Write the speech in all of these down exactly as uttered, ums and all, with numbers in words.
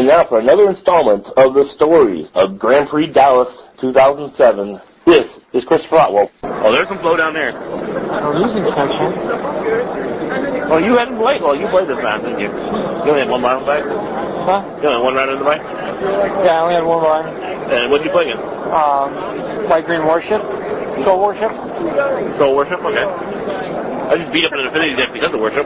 And now for another installment of the stories of Grand Prix Dallas two thousand seven, this is Christopher Otwell. Oh, there's some flow down there. A losing section. Oh, you hadn't played? Well, you played this round, didn't you? You only had one round in the bike? Huh? You only had one round in the bike? Yeah, I only had one round. And what did you play against? Um, Light Green Warship. Soul Worship. Soul Worship? Okay. I just beat up an Infinity deck because of Worship.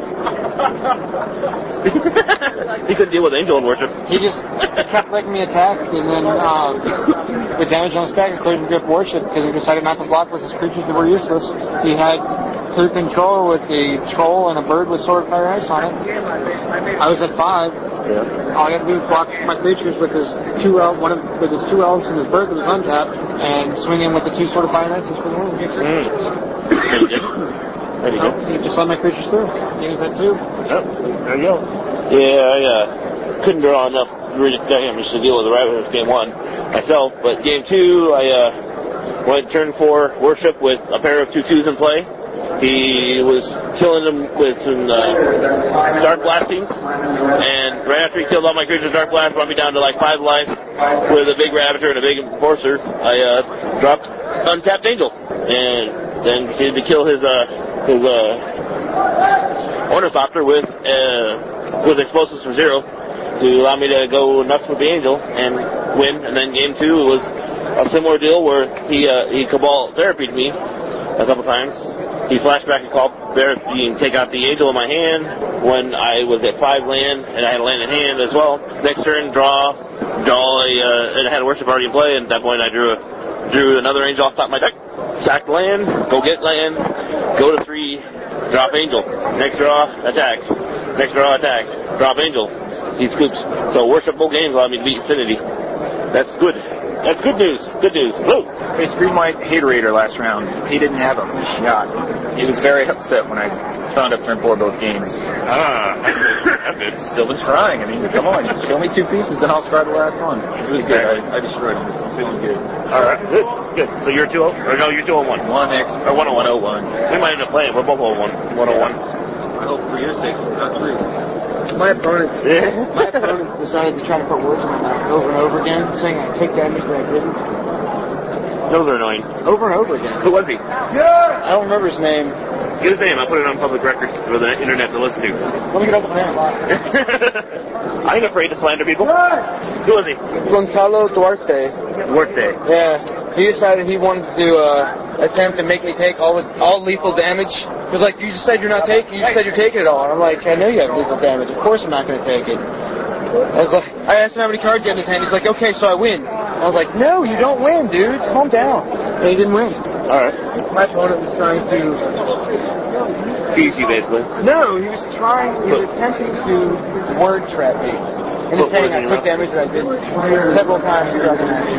He couldn't deal with Angel and Worship. He just kept letting me attack, and then um, with damage on the stack, I couldn't grip Worship because he decided not to block with his creatures that were useless. He had two control with a troll and a bird with Sword of Fire Ice on it. I was at five. Yeah. All I had to do was block my creatures with his two el- one of, with his two elves and his bird that was untapped, and swing in with the two Sword of Fire Ices for the win. Mm. Very good. Very good. You just let my creatures through. Use that too. Yep. There you go. Yeah, I uh, couldn't draw enough really damage to deal with the Rabbit game one myself, but game two, I uh, went turn four Worship with a pair of two twos in play. He was killing them with some uh, Dark Blasting, and right after he killed all my creatures, Dark Blast brought me down to like five life with a big Ravager and a big Enforcer. I uh, dropped Untapped Angel, and then proceeded to kill his uh, his uh, Ornithopter with uh, with explosives from zero to allow me to go nuts with the Angel and win. And then game two was a similar deal where he uh, he Cabal Therapied me a couple times. He flashed back and called Therapy and take out the Angel in my hand when I was at five land and I had a land in hand as well. Next turn, draw, draw a, uh, and I had a Worship already in play, and at that point I drew a, drew another Angel off the top of my deck. Sacked land, go get land, go to three, drop Angel. Next draw, attack. Next draw, attack. Drop Angel. He scoops. So Worship both games allowed me to beat Infinity. That's good. That's good news. Good news. Blue. Hey, Green White Haterator last round. He didn't have him. Yeah. He was very upset when I found up turn four both games. Ah, that's good. Still been trying. I mean, come on. Show me two pieces, then I'll scry the last one. It was good. I, I destroyed him. I'm feeling good. All right. Good. Good. So you're two oh? Or no, you're two oh one. one X. Or one oh one. We might end up playing. We're both oh one. one oh one. I hope for your sake, not three. My opponent, my opponent decided to try to put words in my mouth over and over again, saying I take damage that I didn't. Those are annoying. Over and over again. Who was he? Yeah. I don't remember his name. Get his name. I'll put it on public record for the internet to listen to. Let me get up with him. I ain't afraid to slander people. Who was he? Goncalo Duarte. Duarte. Yeah. He decided he wanted to uh, attempt to make me take all all lethal damage. He was like, you just said you're not taking, you just said you're taking it all. And I'm like, I know you have lethal damage. Of course I'm not going to take it. I was like, I asked him how many cards he had in his hand. He's like, okay, so I win. I was like, no, you don't win, dude. Calm down. And he didn't win. All right. My opponent was trying to tease you, basically. No, he was trying, he was attempting to word trap me. And he's saying I took damage that I did several times throughout the match.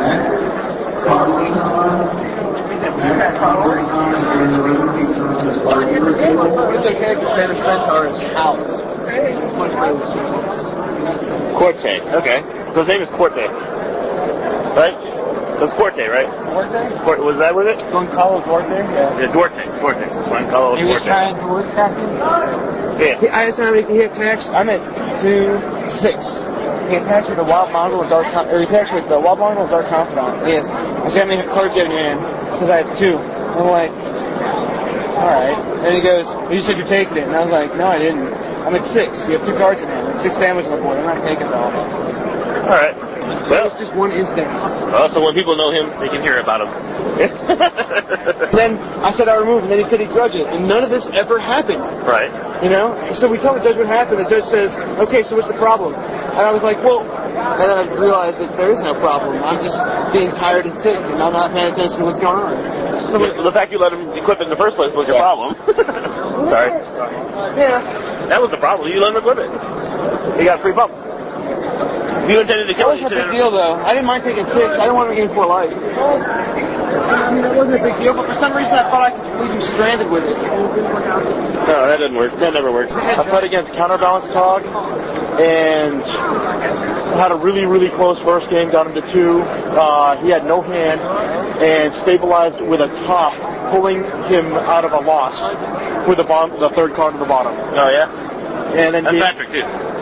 What is okay because Phantom Centaur is out. Corte. Okay. So his name is Corte. Right? That's Corte, right? Duarte? Corte, was that with it? Goncalo Duarte? Yeah. Yeah, Duarte. Duarte. Goncalo Duarte. He was trying to word trap me? Yeah. He, I asked him how many he attacks. I'm at two, six. He attacks with a Wild Mongol and Dark Con- or he attacks with the Wild Mongol and Dark Confidant. Yes. I said, how many cards do you have in your hand? He says, I have two. I'm like, alright. And he goes, you said you're taking it. And I was like, no, I didn't. I'm at six. You have two cards in hand. That's six damage on the board. I'm not taking it all. Alright. Well, it's just one instance. Well, so when people know him, they can hear about him. Then I said I removed, and then he said he'd grudge it. And none of this ever happened. Right. You know? So we tell the judge what happened. The judge says, okay, so what's the problem? And I was like, well, and then I realized that there is no problem. I'm just being tired and sick, and I'm not paying attention to what's going on. So well, the fact you let him equip it in the first place was your yeah. problem. Sorry. Yeah. That was the problem. You let him equip it. You got free bumps. You intended to kill it. That wasn't a big deal, though. I didn't mind taking six. I didn't want to gain four life. I mean, that wasn't a big deal, but for some reason I thought I could leave him stranded with it. No, that didn't work. That never works. I played against Counterbalance Cog, and had a really, really close first game, got him to two. Uh, he had no hand, and stabilized with a top, pulling him out of a loss with the, bomb, the third card at the bottom. Oh, yeah? And then That's game, Patrick, too.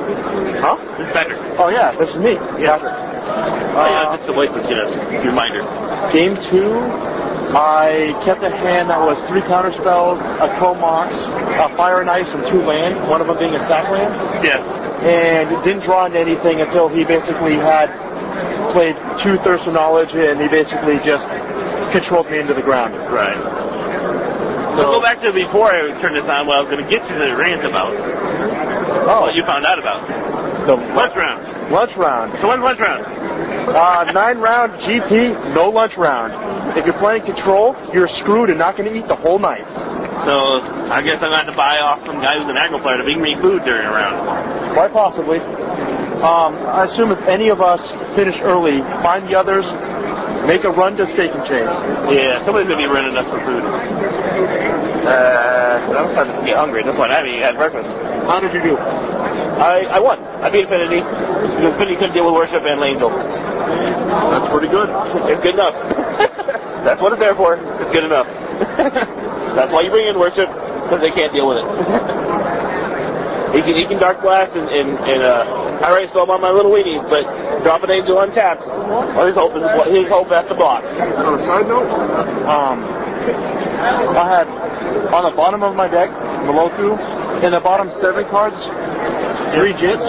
Huh? This is Patrick. Oh, yeah, this is me. Yeah. Patrick. Uh, oh, yeah, just the voice was, you know, reminder. Game two, I kept a hand that was three counter spells, a Comox, a Fire and Ice, and two land, one of them being a sack land. Yeah. And didn't draw into anything until he basically had played two Thirst of Knowledge, and he basically just controlled me into the ground. Right. So, so go back to before I turned this on, what I was going to get you to rant about. Oh. What you found out about. The lunch round. Lunch round. So when's lunch round? Uh, nine round G P, no lunch round. If you're playing control, you're screwed and not going to eat the whole night. So I guess I'm going to have to buy off some guy who's an aggro player to bring me food during a round. Quite possibly. Um, I assume if any of us finish early, find the others, make a run to Steak and Shake. Yeah, somebody's going to be running us for food. Uh, I'm starting to get hungry. That's why I haven't even had breakfast. How did you do? I, I won. I beat Affinity because Affinity couldn't deal with Worship and Angel. That's pretty good. It's good enough. That's what it's there for. It's good enough. That's why you bring in Worship, because they can't deal with it. He can, he can Dark Blast and, and, and uh, I race them on my little weenies, but drop an Angel untapped. Well, his hope is his hope has to block. On a side note, um, I had on the bottom of my deck, Moloku, in the bottom seven cards, three Jits.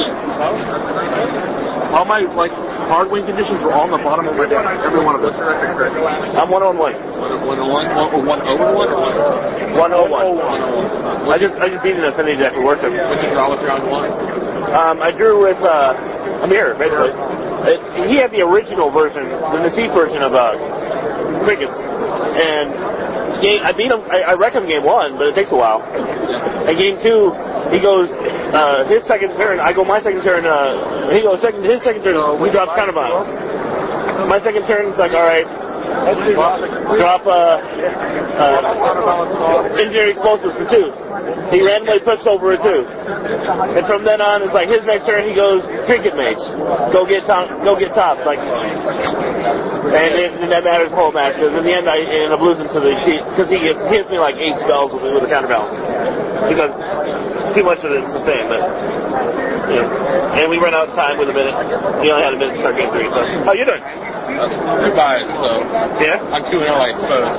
All my like hard win conditions were all on the bottom of my deck. Every one of them. I'm one on one. One on one, one over one, or one on one. I just I just beat an Affinity deck with Worship. What did you draw with round one? Um, I drew with uh, Amir, basically. It, he had the original version, the Nassif version of uh, Crickets, and game, I beat him. I, I wreck him game one, but it takes a while. And game two, he goes uh, his second turn. I go my second turn. Uh, he goes second. His second turn. We drop counterbalance. My second turn is like, all right, drop uh, uh, engineering explosives for two. He randomly flips over a two, and from then on, it's like his next turn. He goes Cricket Mage, go get top, go get tops, like, and, it, and that matters the whole match. Because in the end, I end up losing to the because he gets, hits me like eight spells with, with a counterbalance because too much of it's the same. But you know, and we run out of time with a minute. We only had a minute to start game three. So how you doing? Uh, two buys, so yeah, I'm two and zero, I suppose.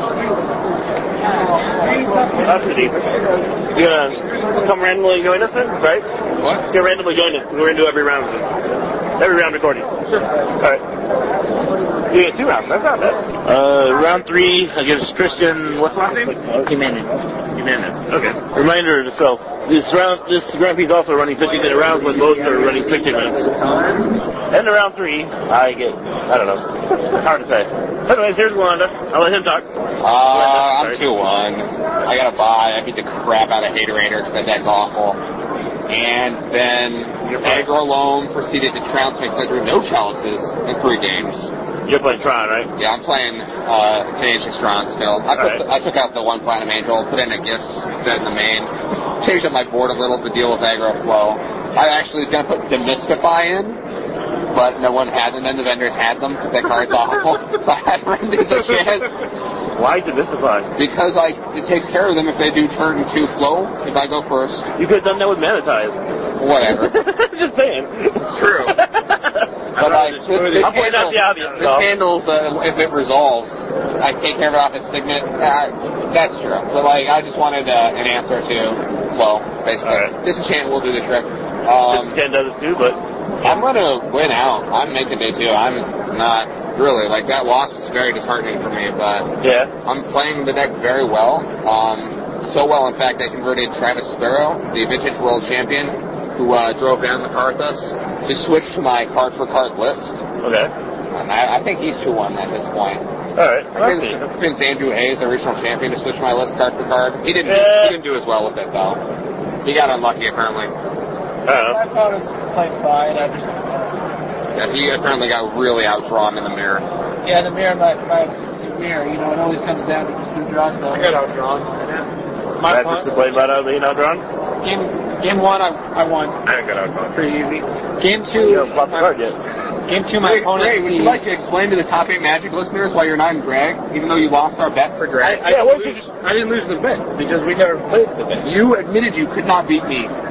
That's pretty decent. You're gonna come randomly join us then, right? What? You're randomly join us. We're gonna do every round. Every round recording. Sure. Alright. You get two rounds. That's not bad. Uh, round three against Christian. What's the last name? Jimenez. Jimenez. Okay. Reminder to self. This round, this Grand Prix is also running fifty minute rounds when most are running sixty minutes. And in round three, I get, I don't know. Hard to say. Anyways, here's Wanda. I'll let him talk. Uh, I'm two one. I got a bye. I beat the crap out of Haterator because that deck's awful. And then Aggro Loam proceeded to trounce me because I drew no chalices in three games. You're playing Tron, right? Yeah, I'm playing uh, Tenacious Tron still. I, put right. the, I took out the one Platinum Angel, put in a Gifts instead in the main. Changed up my board a little to deal with aggro flow. I actually was going to put Demystify in, but no one had them, and the vendors had them because that card's awful. So I had run into the chance. Why Demystify? Because I, it takes care of them if they do turn two flow, if I go first. You could have done that with Manitize. Whatever. Just saying. It's true. But like, this, this, I'll point out the obvious, this handles, uh, if it resolves, I take care of it off his Signet. Uh, that's true. But like, I just wanted uh, an answer to flow, basically. Right. Disenchant will do the trick. Um, Disenchant does it too, but I'm going to win out. I'm making day two. I'm not really. Like, that loss was very disheartening for me, but yeah, I'm playing the deck very well. Um, so well, in fact, I converted Travis Sparrow, the Vintage World Champion, who uh, drove down the Karthus, to switch to my card-for-card list. Okay. And I, I think he's two one at this point. All right. I convinced Andrew Hayes, the original champion, to switch my list card-for-card. He didn't, yeah. he didn't do as well with it, though. He got unlucky, apparently. I thought it was played fine. I just... Yeah, he apparently got really outdrawn in the mirror. Yeah, the mirror, my, my mirror, you know, it always comes down to just two draws, though. I got outdrawn. My That's just played right out of being outdrawn? Game, game one, I, I won. I didn't get outdrawn. Pretty easy. Game two... You haven't flopped the card yet. Game two, my Ray, opponent... Ray, would you like to explain to the top eight Magic listeners why you're not in Drag, even though you lost our bet for Drag? I, I, yeah, didn't, lose, I didn't lose the bet, because we never played the bet. You admitted you could not beat me.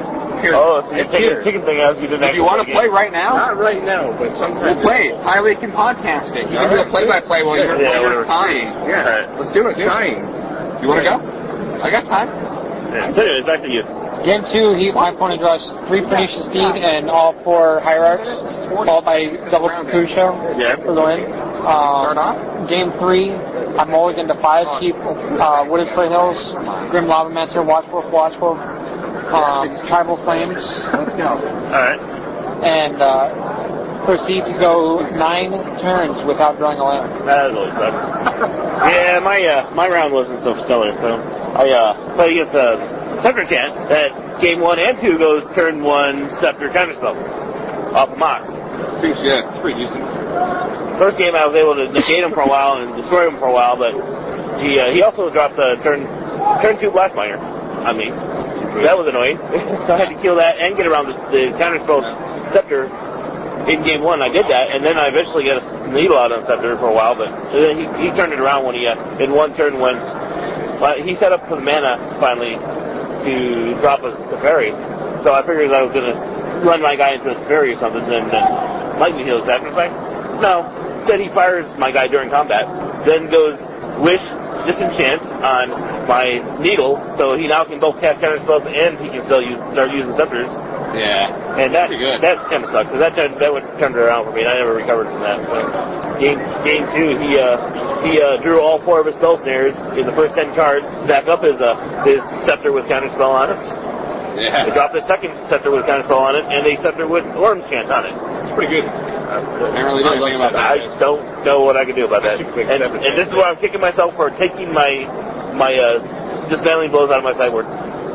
here. Oh, so you're it's taking here. the chicken thing as you didn't If you want to play right now, Not right now, but sometime. we'll play. Tyler can podcast it. You can do a play-by-play while you're, Yeah, while you're whatever. tying. Yeah. Alright. Let's do it. Trying. You want to go? I got time. Yeah. So anyways, back to you. Game two, he, my opponent draws three Pernicious Steed and all four Hierarchs, followed by double Crucio Yeah. for the win. Start Um, off. game three, I mulligan to five, keep uh, Wooded Foothills, Grim Lavamancer, Watchwolf, Watchwolf, um, Tribal Flames, Let's go. Alright. and uh, proceed to go nine turns without drawing a land. That really sucks. Yeah, my uh, my round wasn't so stellar, so I uh, played against a Scepter Chant that game one and two goes turn one Scepter counterspell off of Mox. Seems, yeah, it's pretty decent. First game I was able to negate him for a while and destroy him for a while, but he uh, he also dropped the turn turn two Blast Miner on me. That was annoying. So I had to kill that and get around the, the counterspell Scepter in game one. I did that, and then I eventually got a needle out on Scepter for a while, but then he, he turned it around when he, uh, in one turn when uh, he set up for the mana finally to drop a Safari. So I figured I was going to run my guy into a Safari or something, and then lightning heals that. And I was like, no. Instead he fires my guy during combat, then goes Wish Disenchant on my needle, so he now can both cast counter spells and he can still use start using scepters. Yeah. And that Pretty good. that kind of sucked because that turned, that would turned it around for me, and I never recovered from that. So game game two, he uh, he uh, drew all four of his spell snares in the first ten cards. Back up his uh, his scepter with counter spell on it. Yeah. He dropped his second scepter with counter spell on it, and a scepter with Worm's Chant on it. It's pretty good. I don't really know anything about that. I don't know what I can do about that. Super quick And, scepter and this is where I'm kicking myself for taking my my uh, dismantling blows out of my sideboard.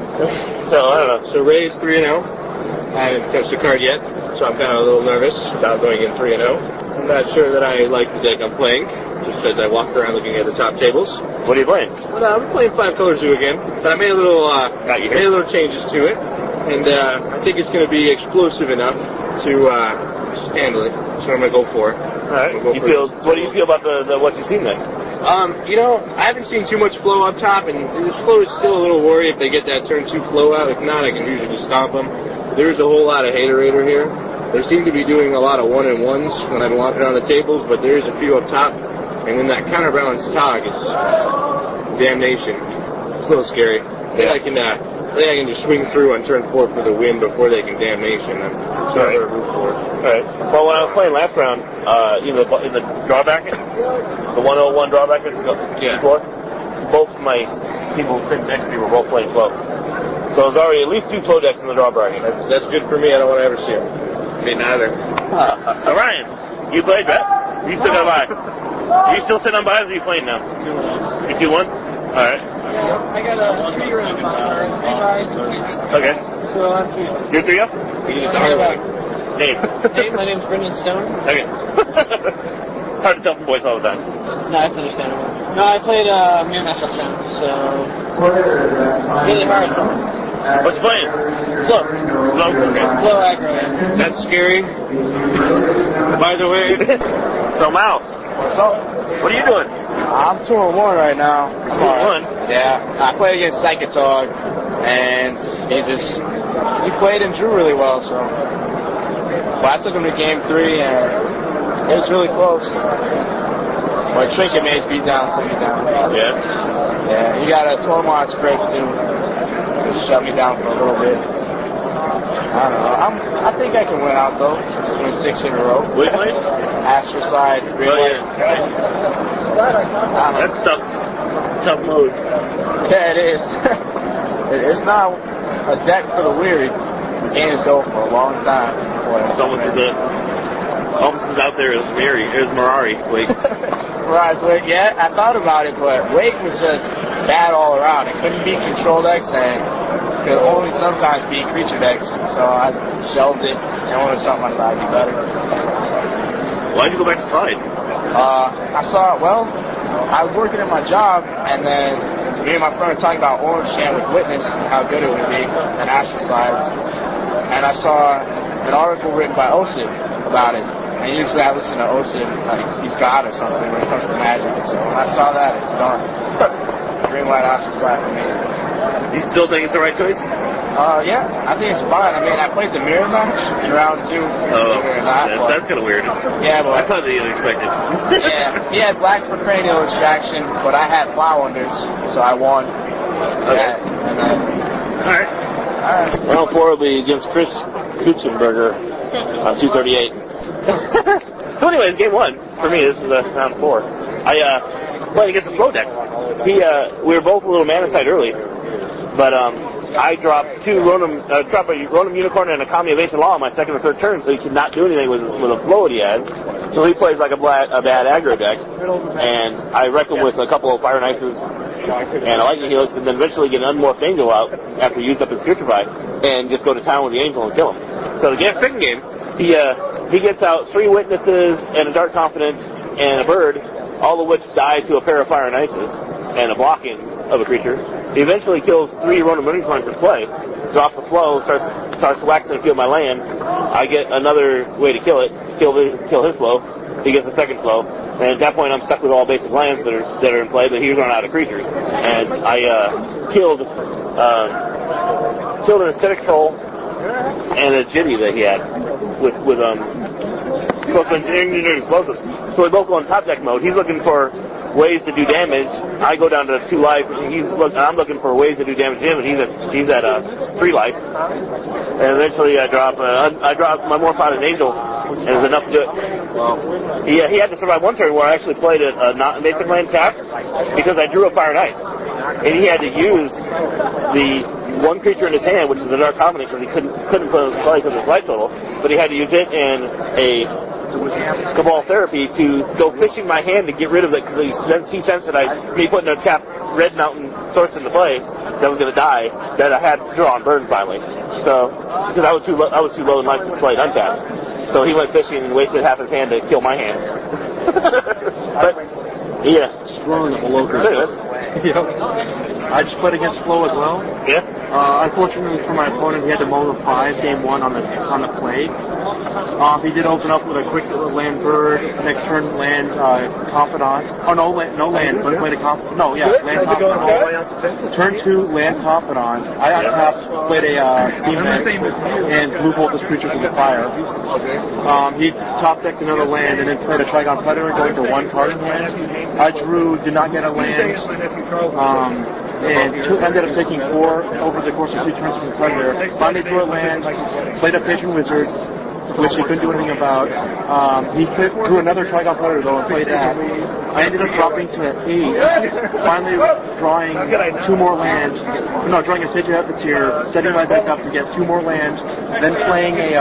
So I don't know. So Ray's three and zero. I haven't touched the card yet, so I'm kind of a little nervous about going in three and zero. I'm not sure that I like the deck I'm playing, just as I walked around looking at the top tables. What are you playing? Well, I'm playing Five Color Zoo again, but I made a little uh, Got you made here. a little changes to it, and uh, I think it's going to be explosive enough to uh, just handle it. So I'm going to go for it. All right. I'm gonna go You for feel? it. What do you feel about the, the what you've seen then? Um, you know, I haven't seen too much flow up top, and this flow is still a little worry if they get that turn two flow out. If not, I can usually just stomp them. There's a whole lot of Haterator here. They seem to be doing a lot of one and ones when I've been walking around the tables, but there's a few up top, and then that counterbalance Tog is damnation. It's a little scary. I think I can, uh, I think I can just swing through on turn four for the win before they can damnation. I'm sort of a root for it. All right. Well, when I was playing last round, uh, in the in the draw bracket, the one oh one draw bracket Yeah. before, both my people sitting next to me were both playing flow. So there's already at least two flow decks in the draw bracket. That's that's good for me. I don't want to ever see them. Me neither. So Ryan, you played, right? You still got by. Are you still sitting on buys, or are you playing now? You two one? All right. I got a three or three buys. Okay. So I'm three. You're three up? You need to hire one. Name. Hey, my name's Brendan Stone. Okay. Hard to tell from voice all the time. No, that's understandable. No, I played uh, Mirror Match last round, so really hard. What you playing? Slow. Slow? Okay. Slow aggro, yeah. That's scary. By the way, So Mal, what are you doing? I'm two and one right now. Two and one. Yeah, I played against Psychotog, and he just he played and drew really well. So, but I took him to game three, and it was really close. But Trinket Mage beat down, took me down. Yeah. Yeah, he got a Tormod spread too. Just shut me down for a little bit. I don't know. I'm, I think I can win out though. Just win six in a row. What are you playing? Astrocide, Green Oh, White. yeah. I don't know. That's tough. Tough mode. Yeah, it is. It- it's not a deck for the weary. The games go for a long time. Boy, It's almost as a, almost as out there as Mary, as Mirari. Like, right, but yeah, I thought about it, but Wake was just bad all around. It couldn't beat control decks and could only sometimes beat creature decks. So I shelved it and wanted something I thought would be better. why'd you go back to slide? Uh, I saw, well, I was working at my job, and then me and my friend were talking about Orange Chant with Witness and how good it would be, and Astrocides. And I saw an article written by Osip about it. And usually I listen to Osip, like he's God or something when it comes to magic. So when I saw that, it's done. Green White Astrocide for me. You still think it's the right choice? Uh, yeah, I think it's fun. I mean, I played the mirror match in round two. Oh, not, that's, that's kind of weird. Yeah, but I thought that you expected. Yeah, he had black for cranial extraction, but I had plow unders, so I won. Okay. Yeah, and then, all right. All right. Round four will be against Chris Kutzenberger on two thirty-eight. So, anyways, game one for me. This is uh, round four. I uh, played against a Flow deck. He, uh, we were both a little man-inside early, but um, I dropped two Ronom, uh, dropped a Ronom Unicorn and a Kami Evasive Law on my second or third turn, so he could not do anything with, with the flow that he has. So he plays like a, black, a bad aggro deck, and I wreck him with a couple of Fire and Ices and a Lightning Helix, and then eventually get an Unmorphed Angel out after he used up his Putrefy, and just go to town with the Angel and kill him. So the game, second game, he uh, he gets out three Witnesses and a Dark Confidant and a Bird, all of which die to a pair of Fire and Ices and a blocking of a creature. He eventually kills three Ronom Unicorns in play, drops a flow, starts starts waxing a few of my land. I get another way to kill it, kill the, kill his flow. He gets a second flow, and at that point I'm stuck with all basic lands that are that are in play, but he's run out of creatures. And I uh, killed uh, killed an Acidic Troll and a Jitty that he had with with um engineered explosives. So we both go in top deck mode. He's looking for ways to do damage. I go down to two life. He's look, I'm looking for ways to do damage to him, and he's at he's at uh, three life. And eventually, I drop uh, I drop my more potted Angel, and it's enough to do it. Well, he he had to survive one turn where I actually played a, a not basic land tapped because I drew a Fire and Ice, and he had to use the one creature in his hand, which is a Dark Confidant, because he couldn't couldn't put it because of his life total, but he had to use it and a Cabal Therapy to go fishing my hand to get rid of it, because he, he sensed that I, me putting a tapped Red Mountain Source into play that was going to die, that I had to draw on burn finally. So, because I was too low, I was too low in life to play it untapped. So he went fishing and wasted half his hand to kill my hand. But, yeah. Strong of a local. Yep. I just played against Flo as well. Yeah. Uh, unfortunately for my opponent, he had to mow the five game one on the on the play. Um, he did open up with a quick land bird. Next turn, land uh, Confidant. Oh no, land, no land, but played a conf. No, yeah, land Confidant. Turn two, land Confidant. I untapped, played a uh, Steam Mech, and blue bolt this creature from the fire. Um, he top decked another land and then played a Trigon Predator, going for one card in hand. I drew, did not get a land. Um, and two, ended up taking four over the course of two turns from the Predator. Finally drew a land, played a Patron Wizard, which he couldn't do anything about. Um, he put, drew another Trigon Predator though and played that. I ended up dropping to eight, finally drawing two more land, no, drawing a Sage of Epicure, setting my deck up to get two more land, then playing a uh,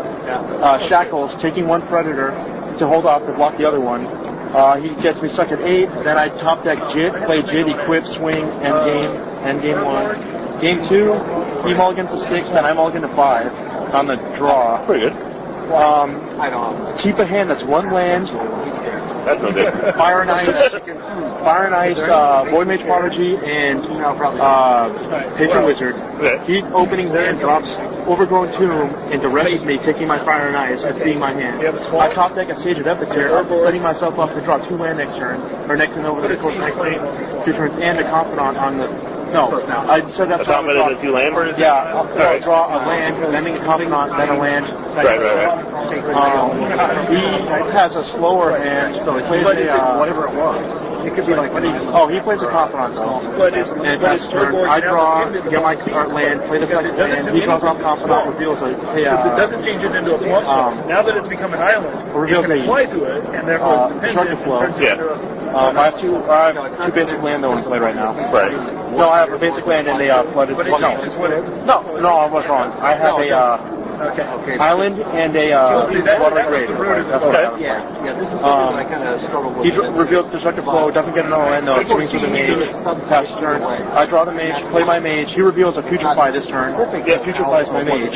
uh, Shackles, taking one Predator to hold off to block the other one. Uh, he gets me stuck at eight, then I top deck Jit, play Jit, equip, swing, end game, end game one. Game two, he mulligans to six, then I mulligan to five on the draw. Pretty good. Um, keep a hand that's one land. That's no good. Fire and Ice, Fire and Ice, uh, Void Mage Prodigy, and uh, Patron Wizard. Okay. He opening hand drops Overgrown Tomb and arrests me, taking my Fire and Ice and seeing my hand. I top deck a Sage of Epicure, setting myself up to draw two land next turn, or next and over the course of next two turns, and a Confidant on the. No, I set up. A Confidant and two land? Yeah, I'll, I'll draw a land, then a Confidant, then a land. Right, right, right. Um, he has a slower hand, so he plays a, uh, whatever it was. It could be like, oh, he plays a Confidant though. And that's turn. I draw, get my card land, play the second land. He draws off Confidant, reveals a, a uh, it doesn't change it into a swamp. Um, now that it's become an island, reveals it can apply to it, and therefore uh, destructive flow. Yeah. Um, I have two. I have two basic land though in play right now. Right. No, I have a basic land and a uh, flooded. Well, no, no, no, I was wrong. I have a. Uh, Okay. Okay. Island and a uh, watery grave. That's what I have. Yeah. Yeah. This is um, I kind of struggle with. He d- reveals destructive flow. Doesn't get an O N though. Swings with the mage. Pass turn. I draw the mage. Play my mage. He reveals a Putrefy this turn. Yeah. Putrefy is my mage.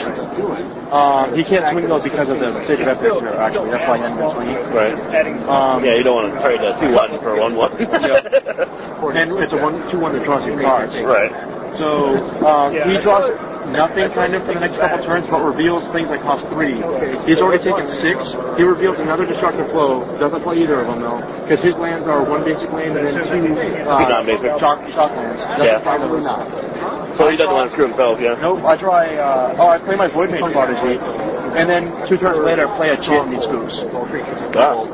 Um, he can't swing though because of the Sage of Epicure. Actually, that's why he ended up swinging. Right. Um, yeah, you don't want to trade a two one for a one one. Yeah. And it's a one two one that draws you cards. Right. So uh, he draws nothing kind of for the next couple turns, but reveals things that cost three. He's already taken six. He reveals another destructive flow. Doesn't play either of them though, because his lands are one basic land and then two uh, non-basic shock, shock lands. Doesn't yeah. play those. So he doesn't want to screw himself, yeah. Nope, I draw a, uh, oh, I play my Void Mage Prodigy, and then two turns later I play a Chit and he scoops. Ah.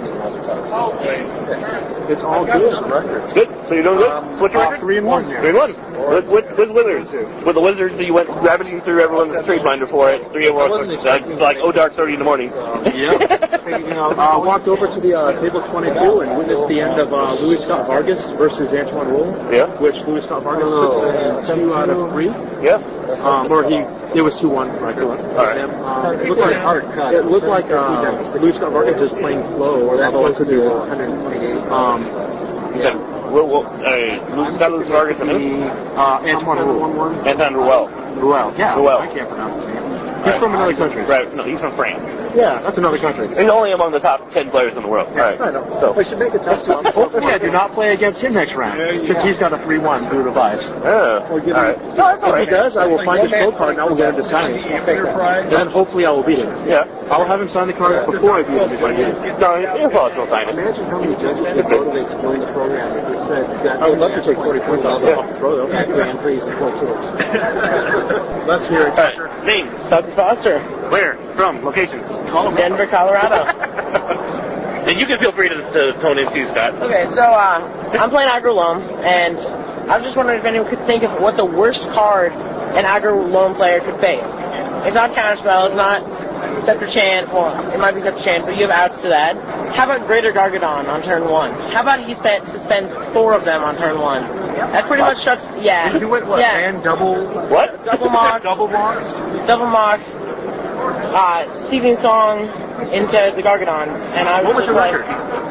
It's all good. It's good. So you're doing good? Um, What's your uh, record? Three and one. Three and one. With, with, with Wizards. With the Wizards, you went ravaging through everyone's trade binder for it. Three and one. That's like, oh, dark thirty in the morning. Yeah. You know, I uh, walked over to the uh, table twenty-two and witnessed the end of uh, Louis Scott Vargas versus Antoine Roule. Yeah. Which Louis Scott Vargas took uh, two out of three. Yeah. Um, or he, it was two one. Right. All right. Um, it looked like it looked like uh, Louis Scott Vargas is playing flow, or although it could be one twenty-eight. Um, You said, well, well, uh, Scott Louis Vargas and who? uh, Antoine Roule. Anton Ruel. Ruel. Yeah. Ruel. I can't pronounce his name. He's from another country. Right. No, he's from France. Yeah, that's another country. He's only among the top ten players in the world. Yeah, All right. I know. So. We should make a test. Hopefully I do not play against him next round, since he's got a three one through the device. Yeah. All right. No, that's all If right. he does, I will find his pro card and I will get him to sign it. Then hopefully I will beat him. Yeah. I will have him sign the card before I beat him if I beat him. No, he'll probably still sign it. Imagine how many judges would motivate to join the program if it said that. I would love to take forty points off the pro, though. Grand Prix and Pro Tours. Let's hear it. All right. Name. Tucker Foster, Where? From? Location? Denver, Colorado. And you can feel free to, to tone in too, Scott. Okay, so uh, I'm playing Aggro Loam, and I was just wondering if anyone could think of what the worst card an Aggro Loam player could face. It's not Counterspell, it's not Scepter Chant, well, it might be Scepter Chant, but you have outs to that. How about Greater Gargadon on turn one? How about he spent, suspends four of them on turn one? That pretty much shuts, yeah. You went what, yeah. man? Double? What? Double Mox. Double Mox? Double Mox. Uh, Seething Song into the Gargadons, and I was What was just your like, record?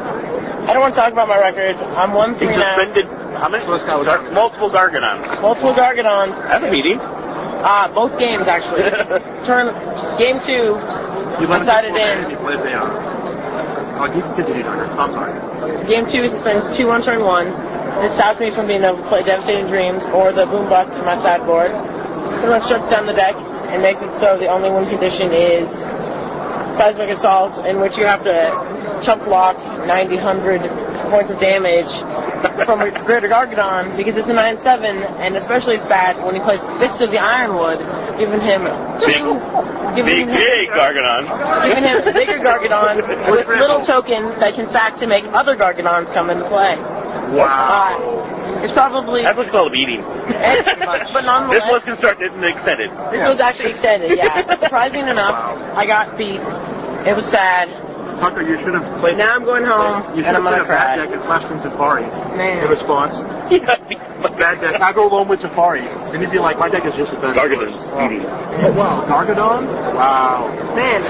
I don't want to talk about my record. I'm one He three now. suspended how many? Gar- multiple Gargadons. Multiple Gargadons. That's a meeting. Uh, both games actually. Turn game two. You let decided him in. He plays the uh, Oh, you can continue, Tucker. I'm sorry. Game two suspends two on turn one. This stops me from being able to play Devastating Dreams or the Boom Bust from my sideboard. Pretty much shuts down the deck and makes it so the only win condition is Seismic Assault, in which you have to chump block ninety, one hundred points of damage from Greater Gargadon because it's a nine seven, and especially it's bad when he plays Fist of the Ironwood, giving him two, Big, giving big, him, big Gargadons. giving him bigger Gargadons with little tokens that can sack to make other Gargadons come into play. Wow. Uh, it's probably... That's what's called a meeting. But nonetheless... This was constructed and extended. This was actually extended, yeah. Surprising enough, I got beat. It was sad. Tucker, you should have played. Now I'm going home, You and should I'm have going played a to cry. bad deck and flashed in Safari. Man. In response. Bad deck. I go alone with Safari. And you'd be like, my deck is just as bad. Gargadons. Meeting. Oh, wow. Gargadon? Wow. Man.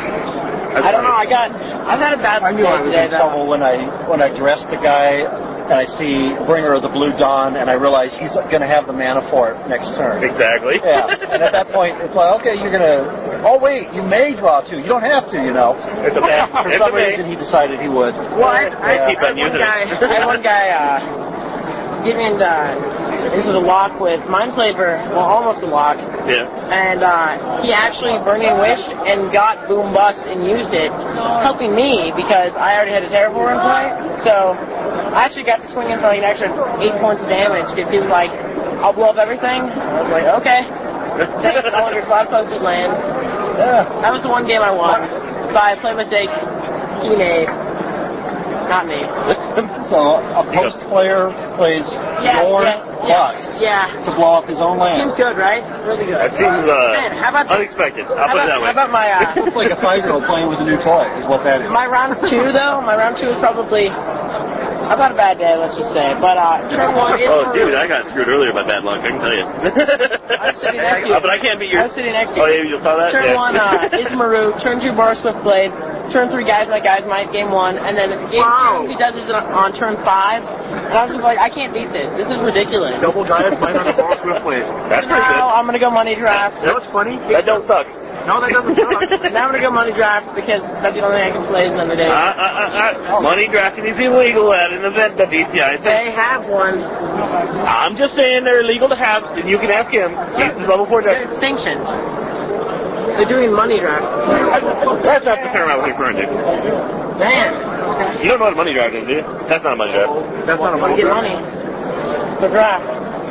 I don't know, I got... I've had a bad I knew day I was today, in trouble though. when I when I dressed the guy and I see Bringer of the Blue Dawn and I realize he's going to have the mana for it next turn. Exactly. Yeah, and at that point it's like, okay, you're going to... Oh, wait, you may draw two. You don't have to, you know. It's a may. For It's some a may. reason he decided he would. Well, I, I, Yeah. Keep I, on had one using guy, it. I had one guy uh, get me into, into the lock with Mindslaver, well, almost a lock, Yeah. and uh, he actually Burning Wish and got Boom Bust and used it, helping me because I already had a Terraform in play, so I actually got to swing in for like an extra eight points of damage because he was like, I'll blow up everything. I was like, okay. Thanks, I wondered if I posted lands. Yeah. That was the one game I won by a play mistake he made. Not me. So a post player plays Yeah, your yes, bust Yeah. to blow up his own land. Seems good, right? Really good. That seems uh, Man, how about unexpected. I'll how put it about, that way. how about my uh, It's like a five-year-old playing with a new toy is what that is. my round two though? My round two is probably. I've had a bad day, let's just say. But uh, turn one is Oh, for- dude, I got screwed earlier by bad luck. I can tell you. I was sitting next to you. Uh, but I can't beat your. I was sitting next to Oh, you. yeah, you saw that? Turn Yeah. one uh, is Maru. Turn two Bar Swift Blade. Turn three Guys My Guys Might. Game one, and then game Wow. two he does it on turn five. And I was just like, I can't beat this. This is ridiculous. Double guys playing on a ball swift blade. That's So pretty good. now I'm gonna go money draft. You know what's funny? That don't suck. No, that doesn't suck. Now I'm gonna go money draft because that's the only thing I can play another day. Uh, uh, uh, uh, money drafting is illegal at an event that D C I says. They have one. I'm just saying they're illegal to have, and you can ask him. He's his level four deck. They're sanctioned. They're doing money drafts. That's not the term I was referring to. Man, You don't know what a money draft is, do you? That's not a money draft. That's not a you money get draft. money. The draft.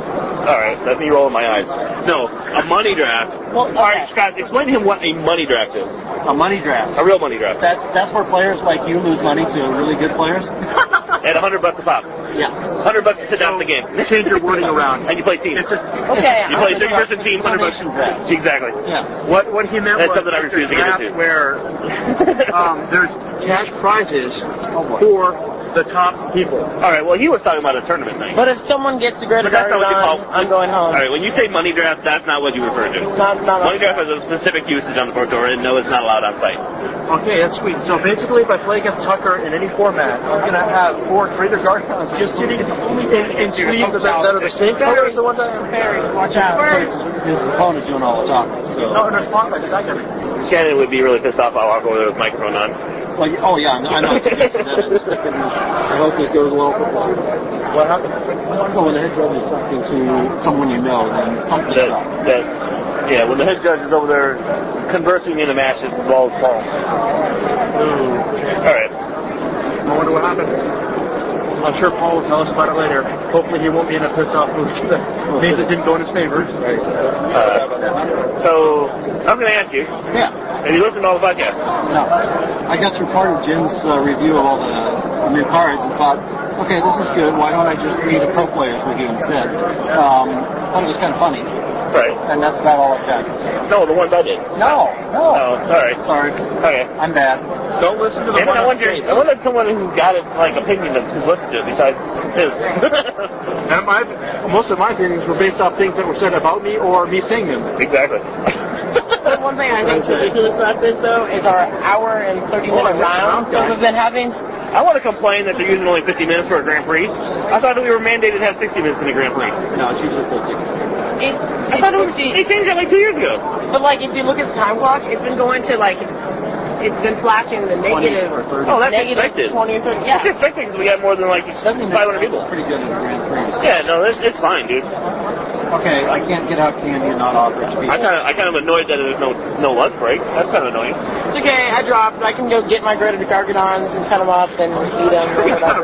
All right, let me roll my eyes. No, a money draft. Well, All right, Scott, explain to him what a money draft is. A money draft. A real money draft. That that's where players like you lose money to really good players. At a hundred bucks a pop. Yeah. Hundred bucks to sit down at the game. Change your wording around. And you play teams. It's a, Okay. You play three-person teams, hundred bucks. Donation draft. Exactly. Yeah. what what he meant That's was something I it's refuse a to get draft into. where um, there's cash prizes Oh, boy. for the top people. All right. Well, he was talking about a tournament thing. But if someone gets a great But that's not what you call. on, I'm going home. All right. When you say money draft, that's not what you refer to. Not, not Money draft has a specific usage on the Pro Tour, and no, it's not allowed on site. Okay, that's sweet. So basically, if I play against Tucker in any format, I'm going to have four Trader Gargons just sitting in, in sleeves that that are the same color as the ones I am. Watch out. His opponent doing all the talking. So. No, no, spotlight, attack everything. Shannon would be really pissed off. I'll walk over there with the microphone on. Well, you- oh yeah, I know. I hope this goes well. What happened? So when the head judge is talking to someone you know, then something's That, up. that, yeah, when the head judge is over there conversing in a match, it involves Paul. All right. I wonder what happened. I'm sure Paul will tell us about it later. Hopefully he won't be in a pissed off mood because that means it didn't go in his favor. Right. Uh, so, I was going to ask you, Yeah. have you listened to all the podcasts? No. I got through part of Jim's uh, review of all the new cards and thought, okay, this is good. Why don't I just read a pro players review instead? Um, thought it was kind of funny. Right. And that's about all I've got. No, the ones I did. No. No. Oh, all right. Sorry. Okay. I'm bad. Don't listen to the Damn it, one I on wonder, stage. I wonder if someone who's got it, like, opinion of who's listened to it besides his. And my, most of my opinions were based off things that were said about me or me saying them. Exactly. But one thing I think is ridiculous about this, though, is our hour and thirty minute rounds that we've been having. I want to complain that they're using only fifty minutes for a Grand Prix. I thought that we were mandated to have sixty minutes in a Grand Prix. No, it's usually fifty. It's, I thought it was, they changed that like two years ago. but like if you look at the time clock, it's been going to like it's been flashing the negative, or thirty. Oh, that's negative expected. twenty or thirty. Yeah. It's expected because we got more than like five hundred people. Pretty good in the Grand Prix. Yeah, no, it's, it's fine, dude. Okay, I can't get out candy and not offer it to people. I kind of, I kind of annoyed that there's no, no lunch break. That's kind of annoying. It's okay. I dropped. I can go get my Greta Gargadons and cut them up and eat them or whatever.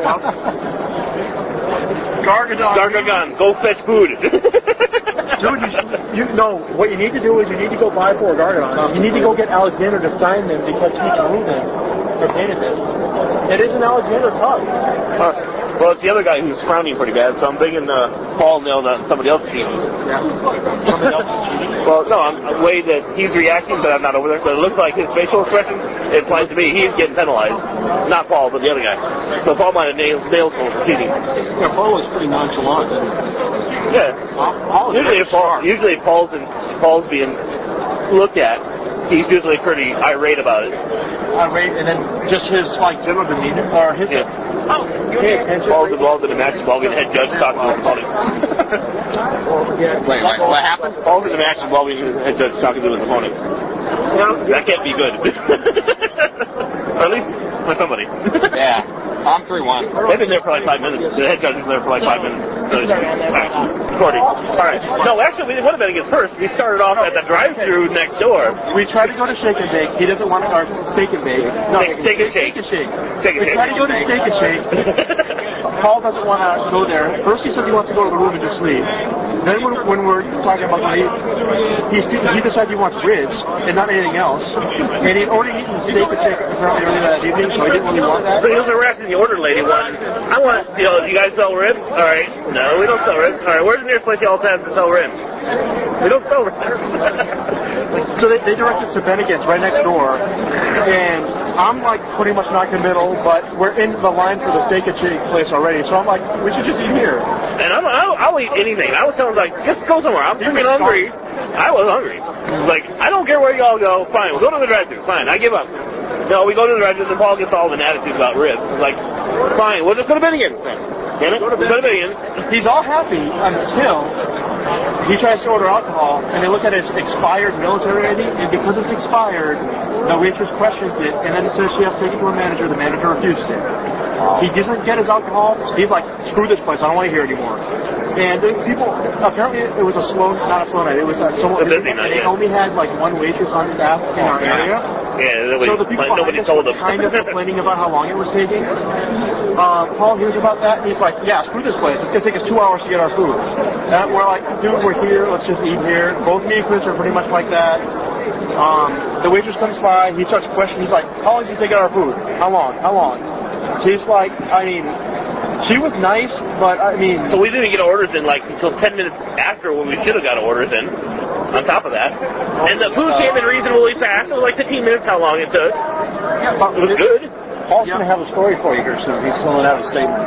Gargadon. Gargagon, go fetch food. Dude, you, you no. What you need to do is you need to go buy four Gargadons. You need to go get Alexander to sign them because he drew them or painted them. It is an Alexander cup. Huh. Well, it's the other guy who's frowning pretty bad, so I'm thinking uh, Paul nailed on somebody else's team. Yeah. Somebody else is cheating. Well, no, I'm the way that he's reacting, but I'm not over there. But it looks like his facial expression it implies to me he's getting penalized. Not Paul, but the other guy. So Paul might have nailed nailed someone for cheating. Yeah, Paul was pretty nonchalant. Yeah. Paul is Usually, if Paul, usually if Paul's in, Paul's being looked at, he's usually pretty irate about it. irate, and then just his like general demeanor or his. Yeah. Oh, you Hey, okay? attention. Paul's involved in a match involving the head judge talking to his opponent. Yeah. Wait, what, what happened? Paul's in a match involving the head judge talking to his opponent. That can't be good. Or at least for somebody. Yeah. I'm three one. They've been there for like five minutes. The head judge was there for like five minutes. So it's, recording. All right. No, actually, we would have been against first. We started off at the drive-thru next door. We tried to go to Shake and Bake. He doesn't want to, or Steak and Bake. No, Steak- Steak and Shake. Steak and Shake. Steak and we Shake. tried to go to Steak and Shake. Paul doesn't want to go there. First he says he wants to go to the room and just sleep. Then when, when we're talking about money, he, he decides he wants ribs and not anything else. And he'd already eaten Steak and Shake apparently earlier that evening, so he didn't really want that. So he was harassing the order lady. One, I want, you know, do you guys sell ribs? All right. No, we don't sell ribs. All right. Where's the nearest place you all have to sell ribs? We don't sell ribs. So they, they directed to Bennigan's right next door, and I'm like pretty much non-committal, but we're in the line for the Steak and Shake place already, so I'm like, we should just eat here. And I'm, I'll, I'll eat anything. I was telling him, like, just go somewhere. I'm freaking hungry. I was hungry. Like, I don't care where y'all go. Fine, we'll go to the drive-thru. Fine, I give up. No, we go to the drive-thru, and Paul gets all of an attitude about ribs. It's like, fine, we'll just go to Bennigan's then. Damn it, we'll go to Bennigan's. He's all happy until he tries to order alcohol, and they look at his expired military I D, and because it's expired, the waitress questions it, and then it says she has to take it to a manager. The manager refuses it. He doesn't get his alcohol. He's like, screw this place. I don't want to hear anymore. And the people, apparently it was a slow, not a slow night. It was a, so, A busy night, They yeah. only had like one waitress on staff in our area. Yeah, nobody, so the people nobody behind us told were him. kind of complaining about how long it was taking. Uh, Paul hears about that, and he's like, yeah, screw this place. It's going to take us two hours to get our food. And we're like, dude, we're here. Let's just eat here. Both me and Chris are pretty much like that. Um, the waitress comes by. He starts questioning. He's like, how long does it take to get our food? How long? How long? She's like, I mean, she was nice, but I mean... So we didn't get orders in like until ten minutes after when we should have got orders in, on top of that. And the food came in reasonably fast. It was like fifteen minutes how long it took. Yeah, but it was good. Paul's yeah. going to have a story for you here soon. He's filling out a statement.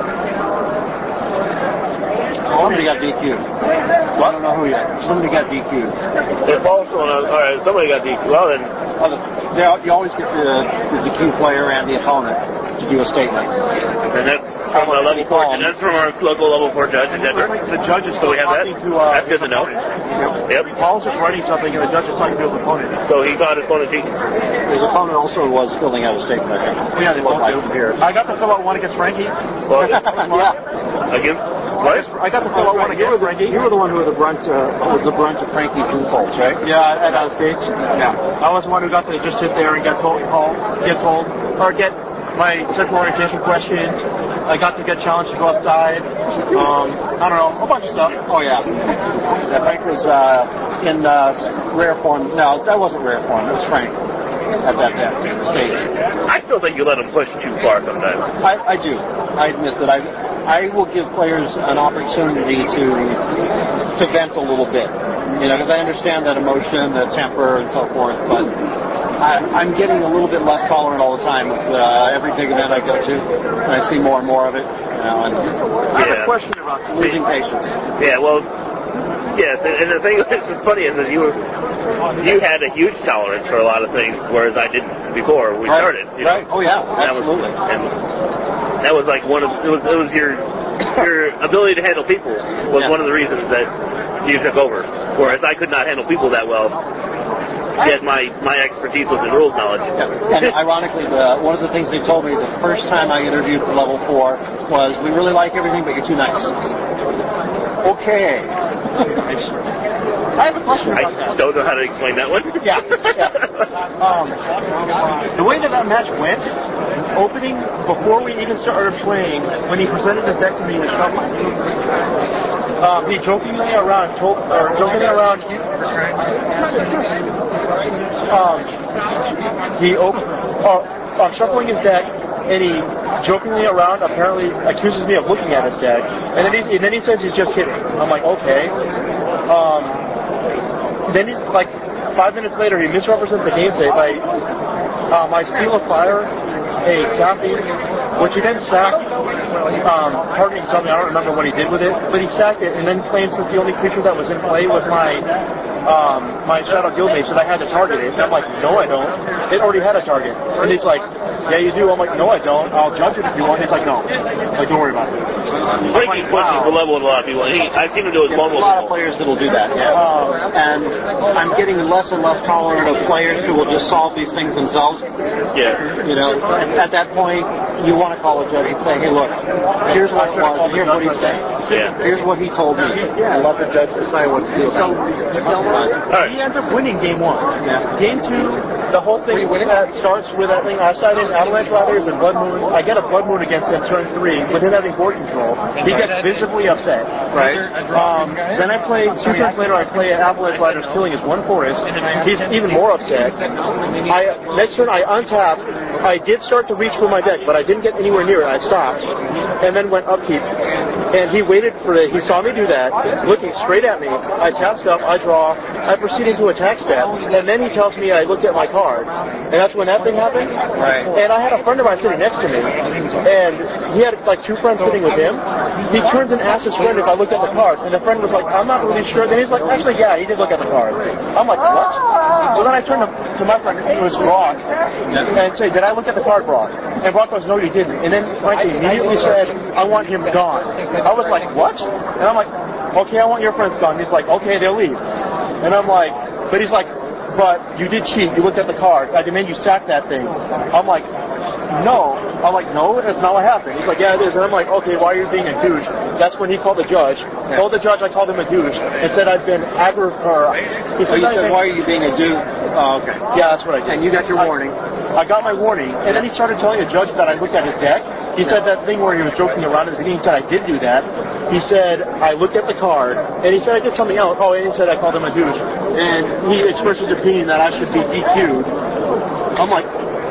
Somebody got D Q'd. Well, I don't know who yet. Somebody got D Q'd. If Paul's filling out, all right, somebody got D Q'd. Well, then... Oh, the, you always get the, the D Q player and the opponent to do a statement. And that's from a level four. And that's from our local level four judge in Denver. The judge is so we have that. To, uh, that's good to know. Yep. yep. Paul's just writing something, and the judge is talking to his opponent. So he thought his opponent cheated. His opponent also was filling out a statement. I think. Yeah, they both do. Here. I got to fill out one against Frankie. Well, yeah. Against. What? I got to fill out one against you were the, Frankie. You were the one who was the brunt, uh, was the brunt of Frankie's insults, right? Yeah, at uh, States. Yeah. I was the one who got to just sit there and get told, call, get told, or get my sexual orientation questioned. I got to get challenged to go outside. Um, I don't know, a bunch of stuff. Oh yeah. yeah Frank was uh, in uh, rare form. No, that wasn't rare form. It was Frank. At that, that stage. I still think you let them push too far sometimes. I, I do. I admit that I I will give players an opportunity to to vent a little bit. You know, because I understand that emotion, the temper, and so forth, but I, I'm getting a little bit less tolerant all the time with uh, every big event I go to, and I see more and more of it. You know, and I have yeah. a question about losing patience. Yeah, well, yes, and, and the thing that's funny is that you were, you had a huge tolerance for a lot of things, whereas I didn't before we right. started. You right. know? Oh yeah, and absolutely. That was, and that was like one of it was it was your your ability to handle people was yeah. one of the reasons that you took over, whereas I could not handle people that well. Yet my, my expertise was in rules knowledge. Yeah. And ironically, the, one of the things they told me the first time I interviewed for level four was, we really like everything, but you're too nice. Okay. I have a question about I that. don't know how to explain that one. Yeah. yeah. Um, the way that that match went, opening, before we even started playing, when he presented his deck to me to shuffle, um, he jokingly around, told, or jokingly around, um, he opened, uh, uh, shuffling his deck, and he jokingly around apparently accuses me of looking at his deck, and then he, and then he says he's just kidding. I'm like, okay. Um, then he, like five minutes later, he misrepresents the game state by um, I Seal of Fire, a Sappy, which he then sacked, um, targeting something. I don't remember what he did with it, but he sacked it and then claims that the only creature that was in play was my um, my Shadow Guildmage, that I had to target it. And I'm like, no, I don't. It already had a target. And he's like, yeah, you do. I'm like, no, I don't. I'll judge it if you want. He's like, no. Like, don't worry about it. Frankie pushes the level with a lot of people. He, I've seen him do it with There's multiple a lot people. of players that will do that, yeah. Um, and I'm getting less and less tolerant of players who will just solve these things themselves. Yeah. You know, at that point, you want to call a judge and say, hey, look, here's what it was, here's what he's saying. Yeah. Here's what he told me. And let the judge decide what to do. So, right. He ends up winning game one. Yeah. Game two, the whole thing that starts with that thing. I side in Avalanche Riders and Blood Moons. I get a Blood Moon against him turn three with him having board control. He gets visibly upset. Right. Um, then I play, two turns later, I play Avalanche Riders killing his one forest. He's even more upset. I, next turn, I untap. I did start to reach for my deck, but I didn't get anywhere near it. I stopped. And then went upkeep. And he waited for it. He saw me do that, looking straight at me. I tap stuff, I draw. I proceeded to attack step. And then he tells me I looked at my card. And that's when that thing happened. Right. And I had a friend of mine sitting next to me. And he had like two friends sitting with him. He turns and asks his friend if I looked at the card. And the friend was like, I'm not really sure. Then he's like, actually, yeah, he did look at the card. I'm like, what? So then I turned to, to my friend, who was Brock, and say, did I look at the card, Brock? And Brock goes, no, you didn't. And then Frankie immediately said, I want him gone. I was like, what? And I'm like, okay, I want your friends gone. He's like, okay, they'll leave. And I'm like, but he's like, but you did cheat. You looked at the card. I demand you sack that thing. I'm like, no. I'm like, no, that's not what happened. He's like, yeah, it is. And I'm like, okay, why are you being a douche? That's when he called the judge. Yeah. Told the judge I called him a douche and said I've been aggra- or he said, oh, you said, why are you being a douche? Oh, okay. Yeah, that's what I did. And you got your warning. I, I got my warning. And then he started telling the judge that I looked at his deck. He said that thing where he was joking around at the beginning. He said I did do that. He said I looked at the card, and he said I did something else. Oh, and he said I called him a douche. And he expressed his opinion that I should be D Q'd. I'm like,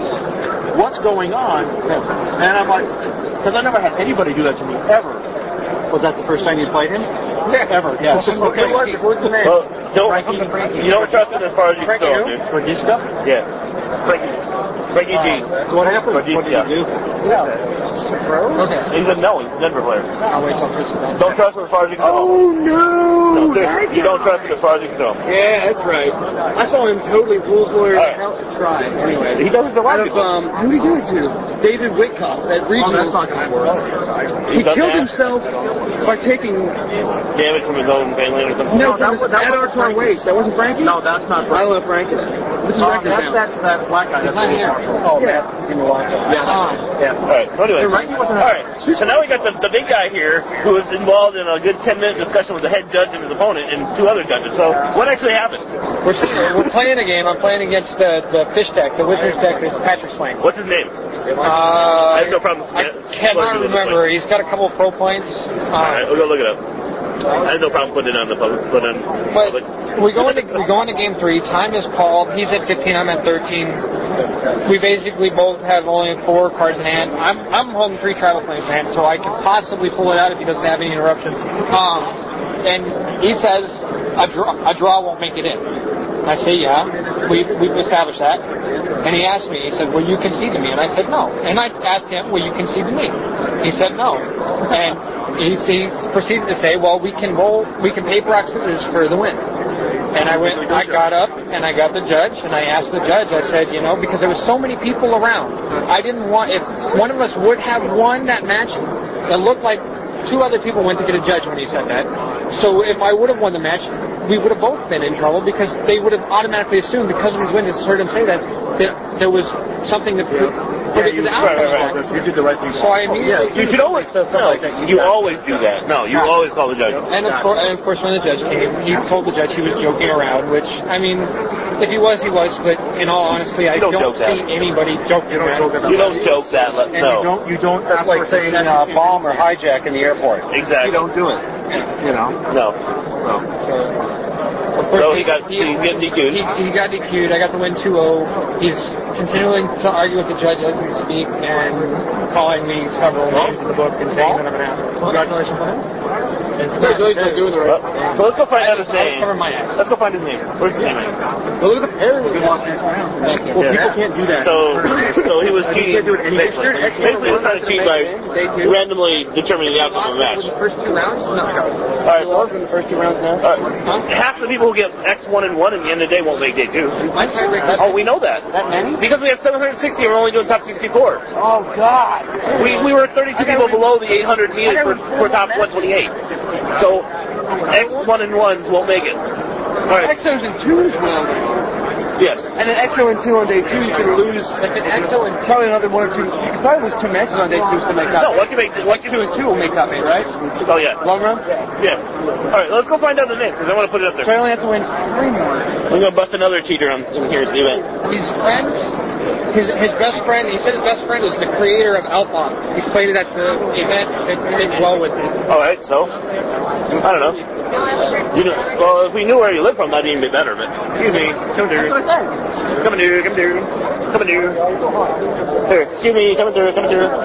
what's going on? And I'm like, because I never had anybody do that to me, ever. Was that the first time you played him? Yeah. Ever, yes. Okay. What was it? What's the name? Well, don't, you don't trust him as far as you can throw him, dude. Frankiska? Yeah. Frankie. Frankie G. So what happened? What did you do? Yeah. Okay. He's a no, he's a Denver player. I'll wait till Chris is done. Don't trust him as far as you can throw him. Oh, no! No, seriously, you don't trust him as far as you can throw him. Yeah, that's right. I saw him totally rules lawyer Right. House of Try. Anyway. He does it to a lot Out of of, people. um, who did he do it to? David Whitcock at Regionals. Oh, that's not going to work. He He's done killed that. himself by taking... Damage from his own family or something. No, No, that that was was- that at wasn't Artois Frankie. Waste. That wasn't Frankie? No, that's not I Frankie. love Frankie. This is Um, Frankie that's down. that, that black guy. That's not here. Oh, Yeah. man. In Milwaukee. Yeah. Ah. All right. So anyway, You're right, he wasn't- all right. So now we got the, the big guy here who was involved in a good ten minute discussion with the head judge and his opponent and two other judges. So what actually happened? We're we're playing a game. I'm playing against the the fish deck, the Wizards deck. It's Patrick's playing. What's his name? Uh, I have no problem. I cannot remember. He's got a couple of pro points. All right, we'll go look it up. I have no problem putting it on the public. Put on But public. we go into we go into game three. Time is called. He's at fifteen. I'm at thirteen. We basically both have only four cards in hand. I'm I'm holding three Tribal Flames in hand, so I could possibly pull it out if he doesn't have any interruption. Um, and he says a draw a draw won't make it in. I say, yeah, we we've established that. And he asked me, he said, will you concede to me? And I said, no. And I asked him, will you concede to me? He said, no. And he, he proceeded to say, well, we can roll, we can paper rock scissors for the win. And I went, I got up and I got the judge and I asked the judge, I said, you know, because there was so many people around, I didn't want, if one of us would have won that match, it looked like two other people went to get a judge when he said that. So if I would have won the match, we would have both been in trouble because they would have automatically assumed because of these witnesses heard him say that, that there was something that pre- predicted the outcome. Right, right, right. You did the right thing. So I immediately... You should always no, like that. You, you always do that. No, you always call the judge. And of, course, and of course, when the judge came, he told the judge he was joking around, which, I mean, if he was, he was, but in all honesty, I You don't don't, joke that. see anybody joking You don't around. joke about You don't joke that. Let, And no. you don't, you don't That's ask like for saying saying uh, uh, bomb or hijack in the airport. Exactly. You don't do it. You know? No. So. Of course, So he got he, he's getting D Q'd. He, he got D Q'd. I got the win two oh. He's continuing to argue with the judge as we speak and calling me several names in the book and saying that I'm an asshole. Congratulations on him. And Congratulations on doing the right thing. Well, so let's go find out his name. Cover my ass. Let's go find his name. Where's his name? Well, look at the hair. Thank you. Well, Yeah. people can't do that. So, so he was cheating. can't do it any- Basically, Extra- extra basically he was trying to cheat by Day two. randomly determining the outcome of the match. The first two rounds? No. All right, so in the first two rounds now? all right. Half the people who get X one and one at the end of the day won't make day two. My tiebreaker. Oh, we know that. That many? Because we have seven hundred sixty and we're only doing top sixty-four. Oh, God. We we were thirty-two people below the eight hundred needed for, for top one twenty-eight. So X one and ones won't make it. All right. X Os and twos will. Yes. And then X O and two on day two, you can lose. If an X O and probably another one or two. You can probably lose two matches on day two to make top. No, once you make once you Two and two will make top eight, right? Oh yeah. Long run. Yeah. All right, let's go find out the name because I want to put it up So there. I only have to win three more. I'm gonna bust another cheater on in here at the event. His friends, his his best friend, he said his best friend is the creator of Alpha. He played it at the event. It did well with it. All right, so I don't know. You know, well, if we knew where you lived from, that'd even be better. But excuse me, come through, come through, come through, come through. Here, excuse me, come through, come through.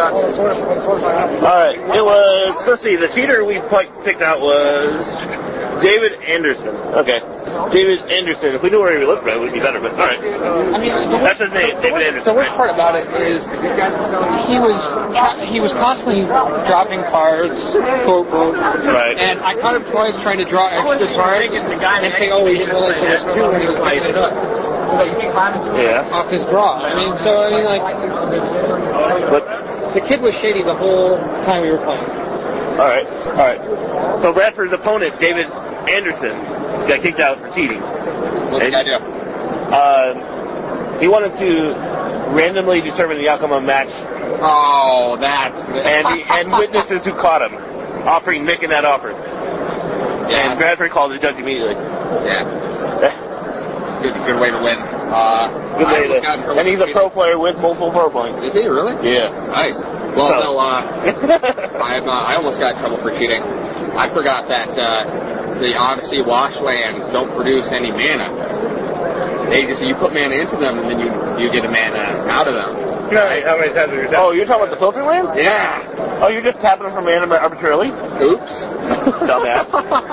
All right, it was. Let's see, the cheater we picked out was David Anderson. Okay, David Anderson. If we knew where he lived from, it would be better. But all right, I mean, the that's worst, his name, the, David worst, Anderson. the worst part about it is he was he was constantly dropping cards, quote quote. Right. And I caught him twice trying to draw extra cards and say, oh, he didn't realize there was two when he was picking it up. Yeah. Off his draw. I mean, so I mean, like, But the kid was shady the whole time we were playing. all right, all right. So Bradford's opponent, David Anderson, got kicked out for cheating. What's the guy do? Uh, he wanted to randomly determine the outcome of a match. Oh, that's... and, he, and witnesses who caught him, offering, making that offer. Yeah. And Bradford called the judge immediately. Yeah. Good, good way to win. Uh, good way to, and he's a pro player with multiple pro points. Is he really? Yeah. Nice. Well, so. no, uh, I've, uh, I almost got in trouble for cheating. I forgot that uh, the Odyssey Washlands don't produce any mana. They just you put mana into them and then you you get a mana out of them. Right. How many times have you done? Oh, you're talking about the filtering lands? Yeah. Oh, you're just tapping them for mana arbitrarily? Oops. Dumbass.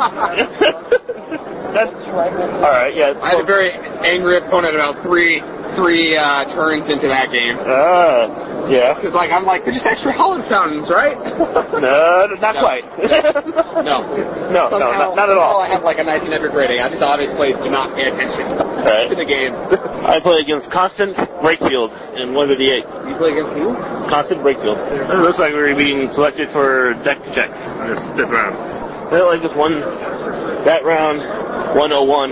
That's all right. Yeah. I had a very angry opponent about three three uh, turns into that game. Ah, uh, yeah. Because like I'm like they're just extra Holland fountains, right? no, not no. quite. no. No, somehow, no, not, not at all. I have like a nineteen hundred rating. I just obviously do not pay attention right. to the game. I play against Constant Breakfield in one fifty-eight. You play against who? Constant Breakfield. It looks like we're being selected for deck check on this fifth round. They like just won that round, one oh one.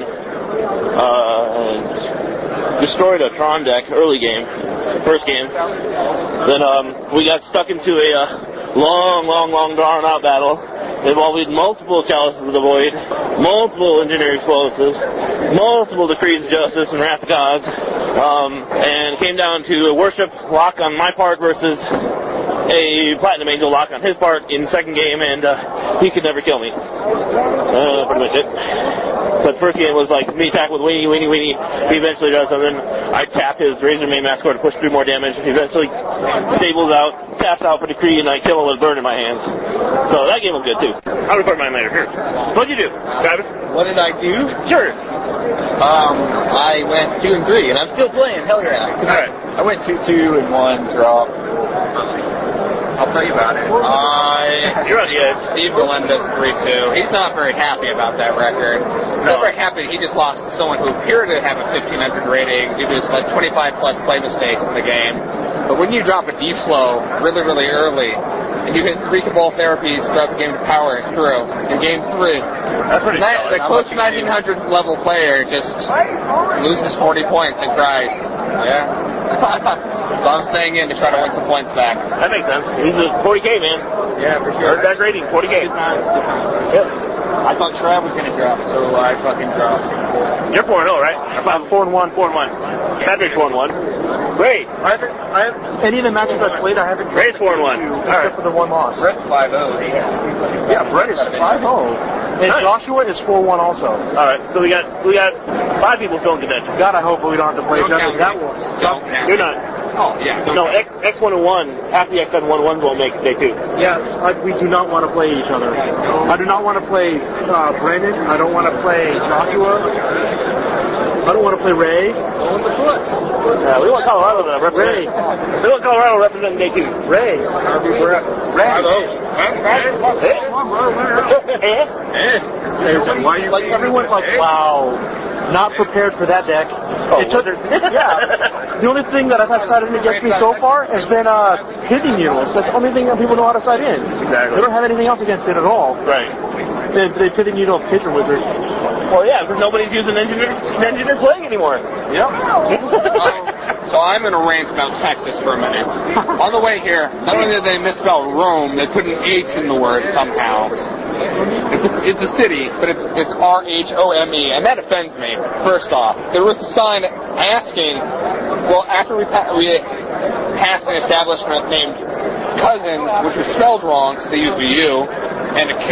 Uh, destroyed a Tron deck early game, first game. Then um, we got stuck into a uh, long, long, long drawn out battle involving multiple Chalices of the Void, multiple Engineering Explosives, multiple Decrees of Justice and Wrath of Gods, um, and it came down to a Worship lock on my part versus a Platinum Angel lock on his part in second game, and uh, he could never kill me. Uh, pretty much it. But first game was like me attack with Weenie, Weenie, Weenie. He eventually does something. I tap his Razor Main Mascot to push through more damage. He eventually stables out, taps out for Decree, and I kill him with Burn in my hands. So that game was good too. I'll report mine later. Here. What'd you do, Travis? What did I do? Sure. Um, I went two and three, and I'm still playing. Hell yeah! All right. I went two two and one draw. I'll tell you about it. I You're on the edge. Steve Melendez three two. He's not very happy about that record. He's not very happy. He just lost to someone who appeared to have a fifteen hundred rating due to his like twenty-five plus play mistakes in the game. But when you drop a D-flow really, really early, and you hit three Cabal therapies throughout the game to power it through, in game three, that's pretty ni- the close to nineteen hundred level player just loses forty points and cries. Yeah. So I'm staying in to try to win some points back. That makes sense. He's a forty K, man. Yeah, for sure. That rating, forty K. Yep. I thought Trav was going to drop, so I fucking dropped. You're four and oh, right? I'm four and one. four and one. Patrick's four and one. Ray. I haven't, I have, any of the matches I've played, I haven't. Ray's four and one. Except All right. for the one loss. Brett's five oh. Yeah, Brett is five oh. And Nice. Joshua is four one also. All right. So we got we got five people still in contention. God, I hope we don't have to play each other. That will suck. You're not. Oh, yeah. No, X X one and one. Half the X one and ones won't make day two. Yeah, I, we do not want to play each other. I do not want to play uh, Brandon. I don't want to play Joshua. I don't want to play Ray. Uh, we want Colorado to represent. Ray. We want Colorado representing day two. Ray. Ray. Why you, like everyone's like, wow, not prepared for that deck. Oh, it took, yeah. The only thing that I've had sided in against me so far has been uh, Pitting Mules. That's the only thing that people know how to side in. Exactly. They don't have anything else against it at all. Right. They, they Pitting Needle Pitcher Wizard. Well, yeah, because nobody's using engineer engineer playing anymore. Yep. um, so I'm going to rant about Texas for a minute. On the way here, not only did they misspell Rome, they put an H in the word somehow. It's a, it's a city, but it's it's R H O M E, and that offends me. First off, there was a sign asking. Well, after we pa- we passed an establishment named Cousins, which was spelled wrong because they used a U and a K.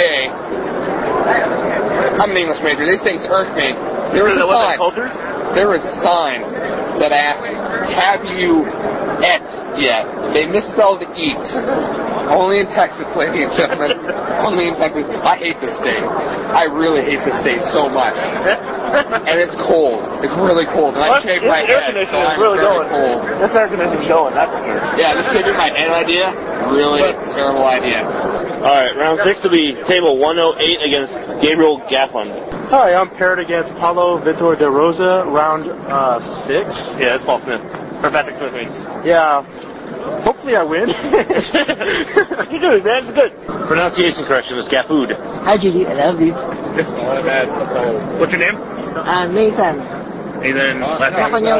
I'm an English major. These things irk me. There was a sign. Cultures? There was a sign that asked, "Have you et yet?" They misspelled eat. Only in Texas, ladies and gentlemen. Only in Texas. I hate this state. I really hate this state so much. And it's cold. It's really cold. And I shaved my air head, so conditioning is I'm really very going. cold. This air conditioning is going, that's for sure. Yeah, this shaving my head idea, really terrible idea. All right, round six will be table one oh eight against Gabriel Gafflin. Hi, I'm paired against Paulo Vitor de Rosa, round uh, six. Yeah, that's Paul Smith. Or Patrick Smith, I mean. Yeah. Hopefully I win. You do, man. It's good. Pronunciation correction is Gafood. Hi, Judy. I love you. It's not bad. What's your name? I'm Nathan. And then last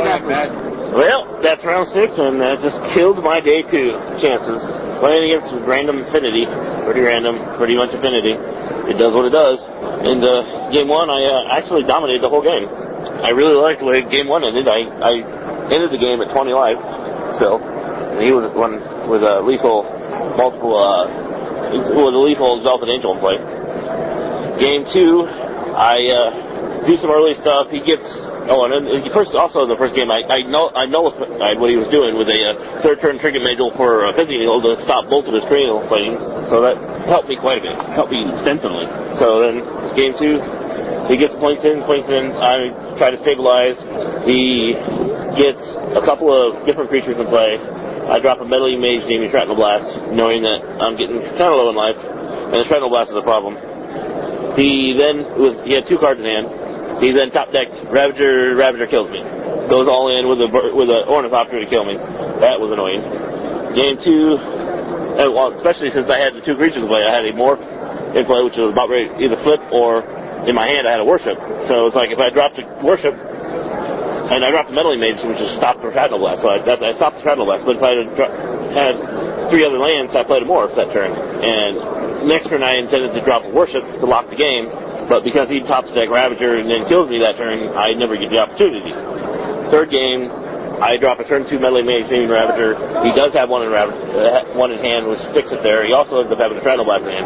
Well, that's round six, and that just killed my day two chances. Playing against random Affinity, pretty random, pretty much Affinity. It does what it does. In uh, game one, I uh, actually dominated the whole game. I really liked the way game one ended. I, I ended the game at twenty life, still. And he was one with a lethal, multiple, uh, with a lethal Exalted Angel in play. Game two, I uh, do some early stuff. He gets. Oh, and then first, also the first game, I I know I nullified what he was doing with a uh, third turn Trinket Major for uh, Physical Eagle to stop both of his cranial fighting. So that helped me quite a bit. Helped me extensively. So then game two, he gets points in, points in. I try to stabilize. He gets a couple of different creatures in play. I drop a Meddling Mage named Shrapnel Blast, knowing that I'm getting kind of low in life, and the Shrapnel Blast is a problem. He then with he had two cards in hand. He then top decked Ravager. Ravager kills me. Goes all in with a with a Ornithopter to kill me. That was annoying. Game two, uh, well, especially since I had the two creatures in play, I had a Morph in play, which was about ready to either flip or in my hand I had a Worship. So it's like if I dropped a Worship and I dropped the Meddling Mage, which just stopped the Shrapnel Blast. So I, I stopped the Shrapnel Blast. But if I had, had three other lands, I played a Morph that turn. And next turn I intended to drop a Worship to lock the game. But because he tops deck Ravager and then kills me that turn, I never get the opportunity. Third game, I drop a turn two Meddling Mage named Ravager. He does have one in Ravager, uh, one in hand, which sticks it there. He also ends up having a Shrapnel Blast in hand.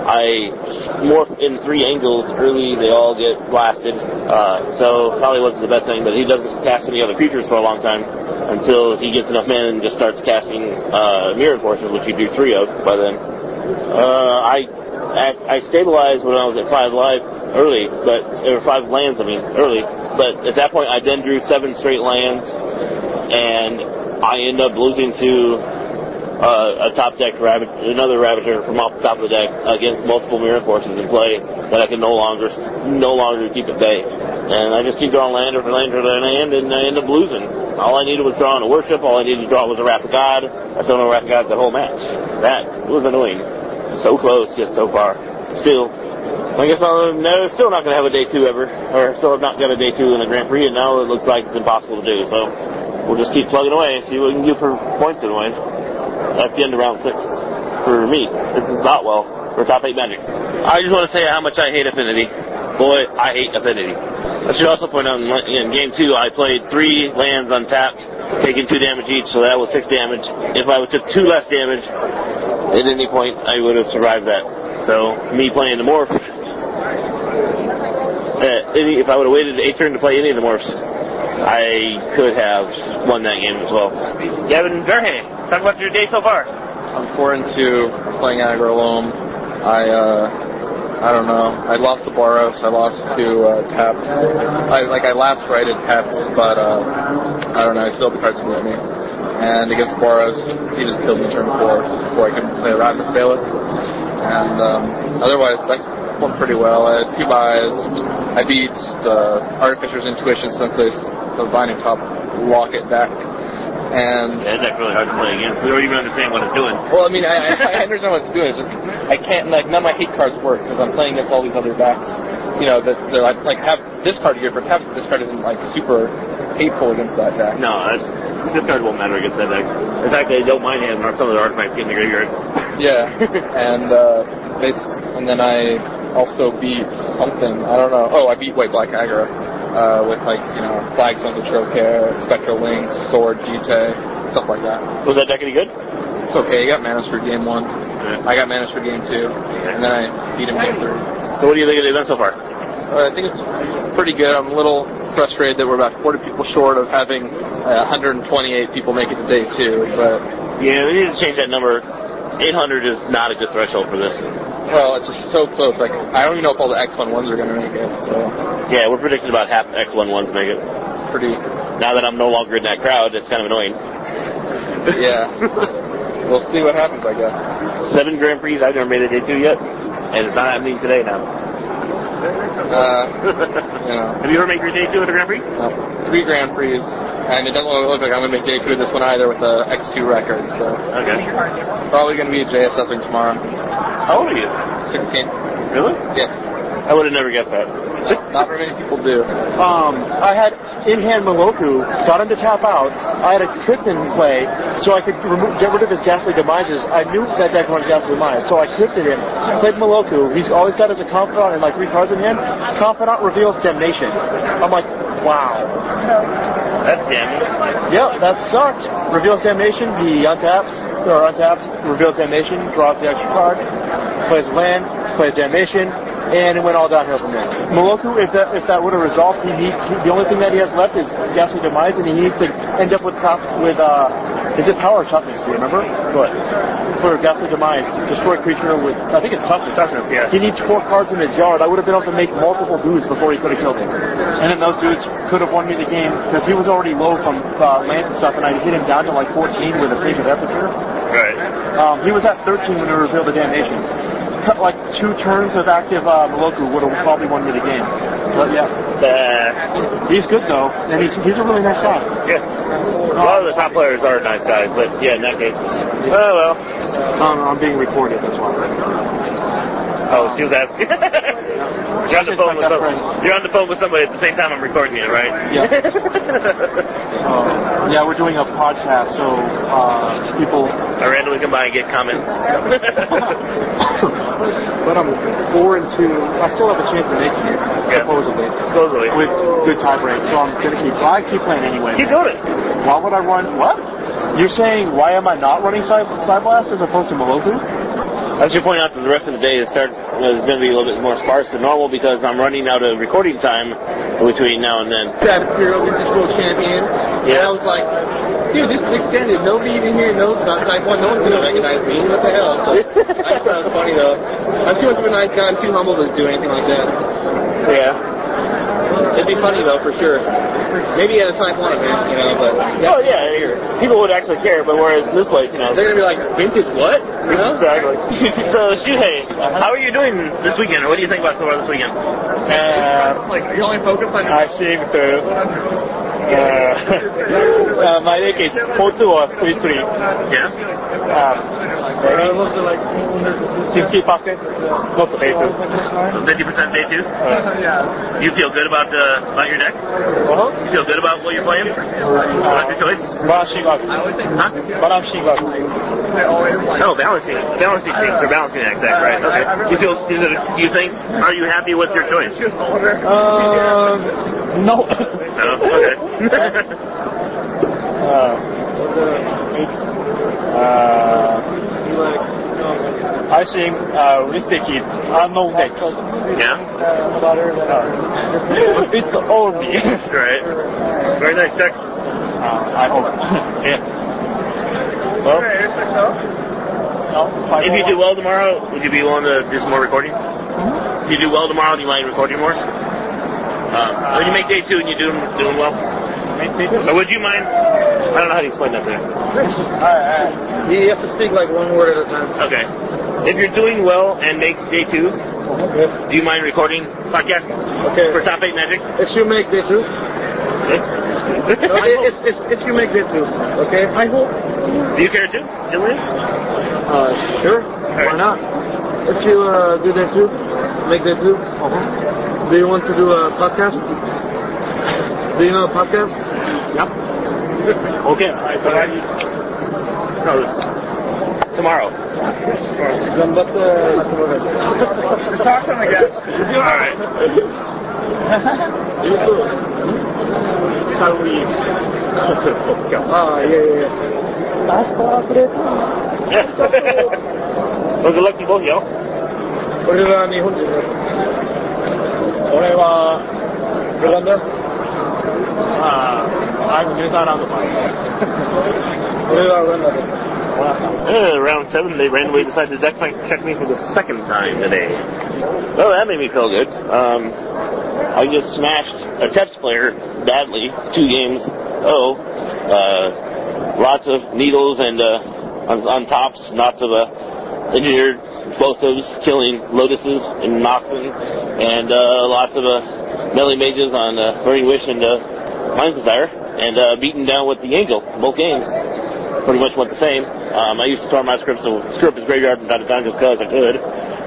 I morph in three angles early. They all get blasted. Uh, so probably wasn't the best thing, but he doesn't cast any other creatures for a long time until he gets enough mana and just starts casting uh, Mirror Forces, which you do three of by then. Uh, I At, I stabilized when I was at five life early, but or five lands. I mean early, but at that point I then drew seven straight lands, and I end up losing to uh, a top deck Ravager, another Ravager from off the top of the deck against multiple Mirror Forces in play that I can no longer no longer keep at bay, and I just keep drawing land after land after land, and I end up losing. All I needed was drawing a Worship. All I needed to draw was a Wrath of God. I still no Wrath of God the whole match. That was annoying. So close, yet so far. Still, I guess I'm no, still not going to have a day two ever, or still have not got a day two in the Grand Prix, and now it looks like it's impossible to do. So we'll just keep plugging away and see what we can do for points anyway. At the end of round six, for me, this is not well for top eight Magic. I just want to say how much I hate Affinity. Boy, I hate Affinity. I should also point out in, in game two, I played three lands untapped, taking two damage each, so that was six damage. If I took two less damage at any point, I would have survived that. So, me playing the Morph, uh, any, if I would have waited eight turn to play any of the Morphs, I could have won that game as well. Gavin Verhey, talk about your day so far. I'm four and two, playing Aggro Loam. I, uh, I don't know. I lost to Boros. I lost to uh, Taps. I, like, I last righted Taps, but, uh, I don't know. I still have the cards to beat me. And against Boros, he just killed me turn four before I could play a Ravenous Bailiff. And um, otherwise, that's went pretty well. I had two buys. I beat the Artificer's Intuition since it's the Binding Top Locket deck. And yeah, that's really hard to play against. We don't even understand what it's doing. Well, I mean, I, I understand what it's doing. It's just I can't like none of my hate cards work because I'm playing against all these other decks. You know that they're like, like have this card here for Taps, but this card isn't like super hateful against that deck. No, that's, this card won't matter against that deck. In fact, they don't mind him or some of the artifacts getting the graveyard. Yeah, and uh, they and then I also beat something. I don't know. Oh, I beat White Black Aggro. Uh, with like, you know, Flagstones of Trocare, Spectral Links, Sword, Jite, stuff like that. Was that deck any good? It's okay, he got Manas for game one. Yeah. I got Manas for game two, and then I beat him game three. So what do you think of the event so far? Uh, I think it's pretty good. I'm a little frustrated that we're about forty people short of having uh, one hundred twenty-eight people make it to day two, but... Yeah, we need to change that number. eight hundred is not a good threshold for this. Well, it's just so close. Like, I don't even know if all the X eleven are going to make it, so... Yeah, we're predicting about half X eleven make it. Pretty... Now that I'm no longer in that crowd, it's kind of annoying. Yeah. We'll see what happens, I guess. Seven Grand Prix, I've never made a day two yet, and it's not happening today now. Uh, you know. Have you ever made your day two at a Grand Prix? No. Three Grand Prix, and it doesn't look like I'm going to make day two of this one either with the X two record, so... Okay. Probably going to be JSSing tomorrow. How old are you? sixteen. Really? Yes. I would have never guessed that. Not very many people do. Um, I had in-hand Moloku, got him to tap out. I had a Krypton play, so I could remove, get rid of his Ghastly Demises. I knew that deck runs Ghastly Demise, so I Kryptoned him, played Moloku. He's always got as a Confidant and like three cards in hand. Confidant reveals Damnation. I'm like, wow. That's damning. Yep, that sucked. Reveals Damnation, he untaps, or untaps, reveals Damnation, draws the extra card, plays land, plays Damnation, and it went all downhill from there. Moloku, if that if that would have resolved, he needs he, the only thing that he has left is Ghastly Demise, and he needs to end up with with uh, is it Power or Toughness? Do you remember? What? For Ghastly Demise, destroy creature with I think it's Toughness. Toughness, yeah. He needs four cards in his yard. I would have been able to make multiple dudes before he could have killed him, and then those dudes could have won me the game because he was already low from uh, land and stuff, and I hit him down to like fourteen with a Sacred Epicure. Right. Um, he was at thirteen when we revealed the Damnation. Cut like two turns of active uh, Moloku would have probably won me the game. But yeah, Uh, he's good though, and he's he's a really nice guy. yeah. A lot of the top players are nice guys, but yeah, in that case. Oh, well. Um, I'm being recorded, that's why. Oh, she was asking. You're on the phone with somebody. You're on the phone with somebody at the same time I'm recording you, right? Yeah. uh, yeah, we're doing a podcast, so uh, people. I randomly come by and get comments. But I'm four and two. I still have a chance to make it, Yeah. supposedly, Supposedly. with good tie break. So I'm gonna keep. Well, I keep playing anyway. Keep doing it. Why would I run? What? You're saying why am I not running Side Blast as opposed to Moloku? I should point out that the rest of the day is start is going to be a little bit more sparse than normal because I'm running out of recording time between now and then. Travis Spiro, this is world champion. Yeah. And I was like, dude, this is extended. Nobody even here knows about Type one. No one's going to recognize me. What the hell? So, I just thought it was funny, though. I'm too much of a nice guy. I'm too humble to do anything like that. Yeah. It'd be funny, though, for sure. Maybe at a Type one event, you know, but... Oh, yeah. People would actually care, but whereas in this place, you know... They're going to be like, vintage what? You know? Exactly. So, Shuhei, how are you doing this weekend? What do you think about so far this weekend? Uh, like, you only focus on I think the uh, uh, my deck is four two or three three. Yeah? Um, fifty percent, not day two. fifty percent day two? yeah. You feel good about uh, about your deck? Uh-huh. You feel good about what you're playing? About your choice? Balancing up. Huh? Balancing up. Oh, balancing. Balancing things or balancing act deck, right? Okay. You feel, is it, you think, are you happy with your choice? Uh, no. No? Okay. uh, it's, uh, I think uh, this deck is unknown deck. Yeah? Uh, it's all me. Right. Very nice deck. Uh, I hope. Yeah. Well, if you do well tomorrow, would you be willing to do some more recording? If you do well tomorrow, do you mind recording more? Um, when you make day two and you're doing, doing well? Or would you mind? I don't know how to explain that to you. Uh, you have to speak like one word at a time. Okay. If you're doing well and make day two, do you mind recording podcast Okay. for Top eight Magic? If you make day two. Okay, if, if, if you make day two. Okay? I hope. Do you care to? Dylan? Uh, sure. Why not? If you uh, do that too, make that too. Uh-huh. Do you want to do a podcast? Do you know a podcast? Yep. Okay. No, this- tomorrow. But, uh, Talk to him again. All right. you too. How we? Ah, yeah, yeah, yeah. Yeah. Well, good luck to both y'all. これは日本人です。俺はオランダ。 ああ、I'm New Zealand fan. 俺はオランダです。 Uh, round seven, they randomly decided to deck check me for the second time today. Well, that made me feel good. Um, I just smashed a Teps player badly, two games. Oh, uh, lots of needles and uh, on, on tops, lots of uh, engineered explosives, killing lotuses and Noxen, and uh, lots of uh, melee mages on uh, Burning Wish and uh, Mind's Desire, and uh, beaten down with the Angel both games. Pretty much went the same. Um, I used to throw my scripts, so screw up his graveyard from time to time just because I could.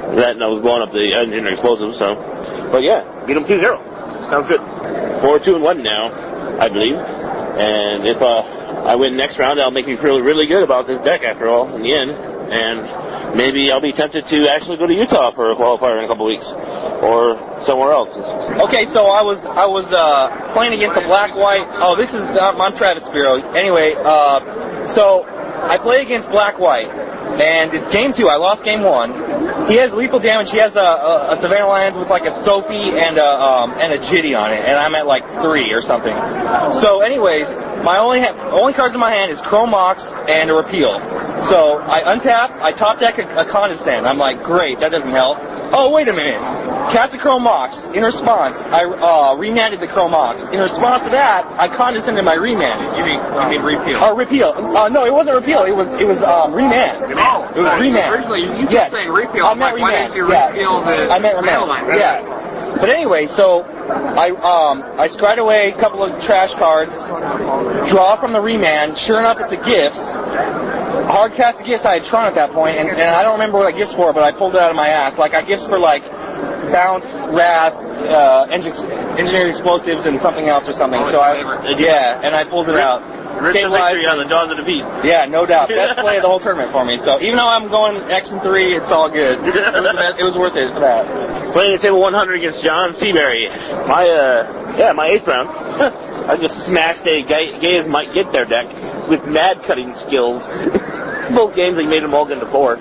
that, and I was blowing up the engineering explosives. So, but yeah, beat them two zero. Sounds good. Four two and one now, I believe. And if uh, I win next round, that'll make me feel really good about this deck after all in the end. And maybe I'll be tempted to actually go to Utah for a qualifier in a couple weeks, or somewhere else. Okay, so I was I was uh, playing against a black white. Oh, this is uh, I'm Travis Spiro. Anyway, uh, so I play against black white, and it's game two. I lost game one. He has lethal damage. He has a, a, a Savannah Lions with like a Sophie and a um, and a Jitty on it, and I'm at like three or something. So, anyways, my only ha- only cards in my hand is Chrome Mox and a Repeal. So I untap, I top deck a, a Condescend. I'm like, great, that doesn't help. Oh, wait a minute. Cast a Chrome Mox. In response, I uh, remanded the Chrome Mox. In response to that, I condescended my remand. You mean you mean repeal? Oh, repeal. Uh, no, it wasn't repeal. It was it was um, remand. Oh, it was remand. Originally, you yes. were saying repeal. I meant like, why remand. didn't you yeah. repeal the I meant remand. line? Yeah. But anyway, so I um I scryed away a couple of trash cards, draw from the remand. Sure enough, it's a gifts. Hard cast the gifts. I had Tron at that point, and, and I don't remember what I gifts for, but I pulled it out of my ass. Like I gifts for like Bounce, Wrath, uh, Engineered Explosives, and something else or something. Oh, so I favorite. yeah, and I pulled it out. Rich the victory on the Jaws of Defeat. Yeah, no doubt. Best play of the whole tournament for me. So even though I'm going X and three, it's all good. It was, it was worth it for that. Playing at table one hundred against John Seabury. My uh, yeah, my eighth round. I just smashed a gay, gay as might get there deck with mad cutting skills. Both games, he made them all get into four.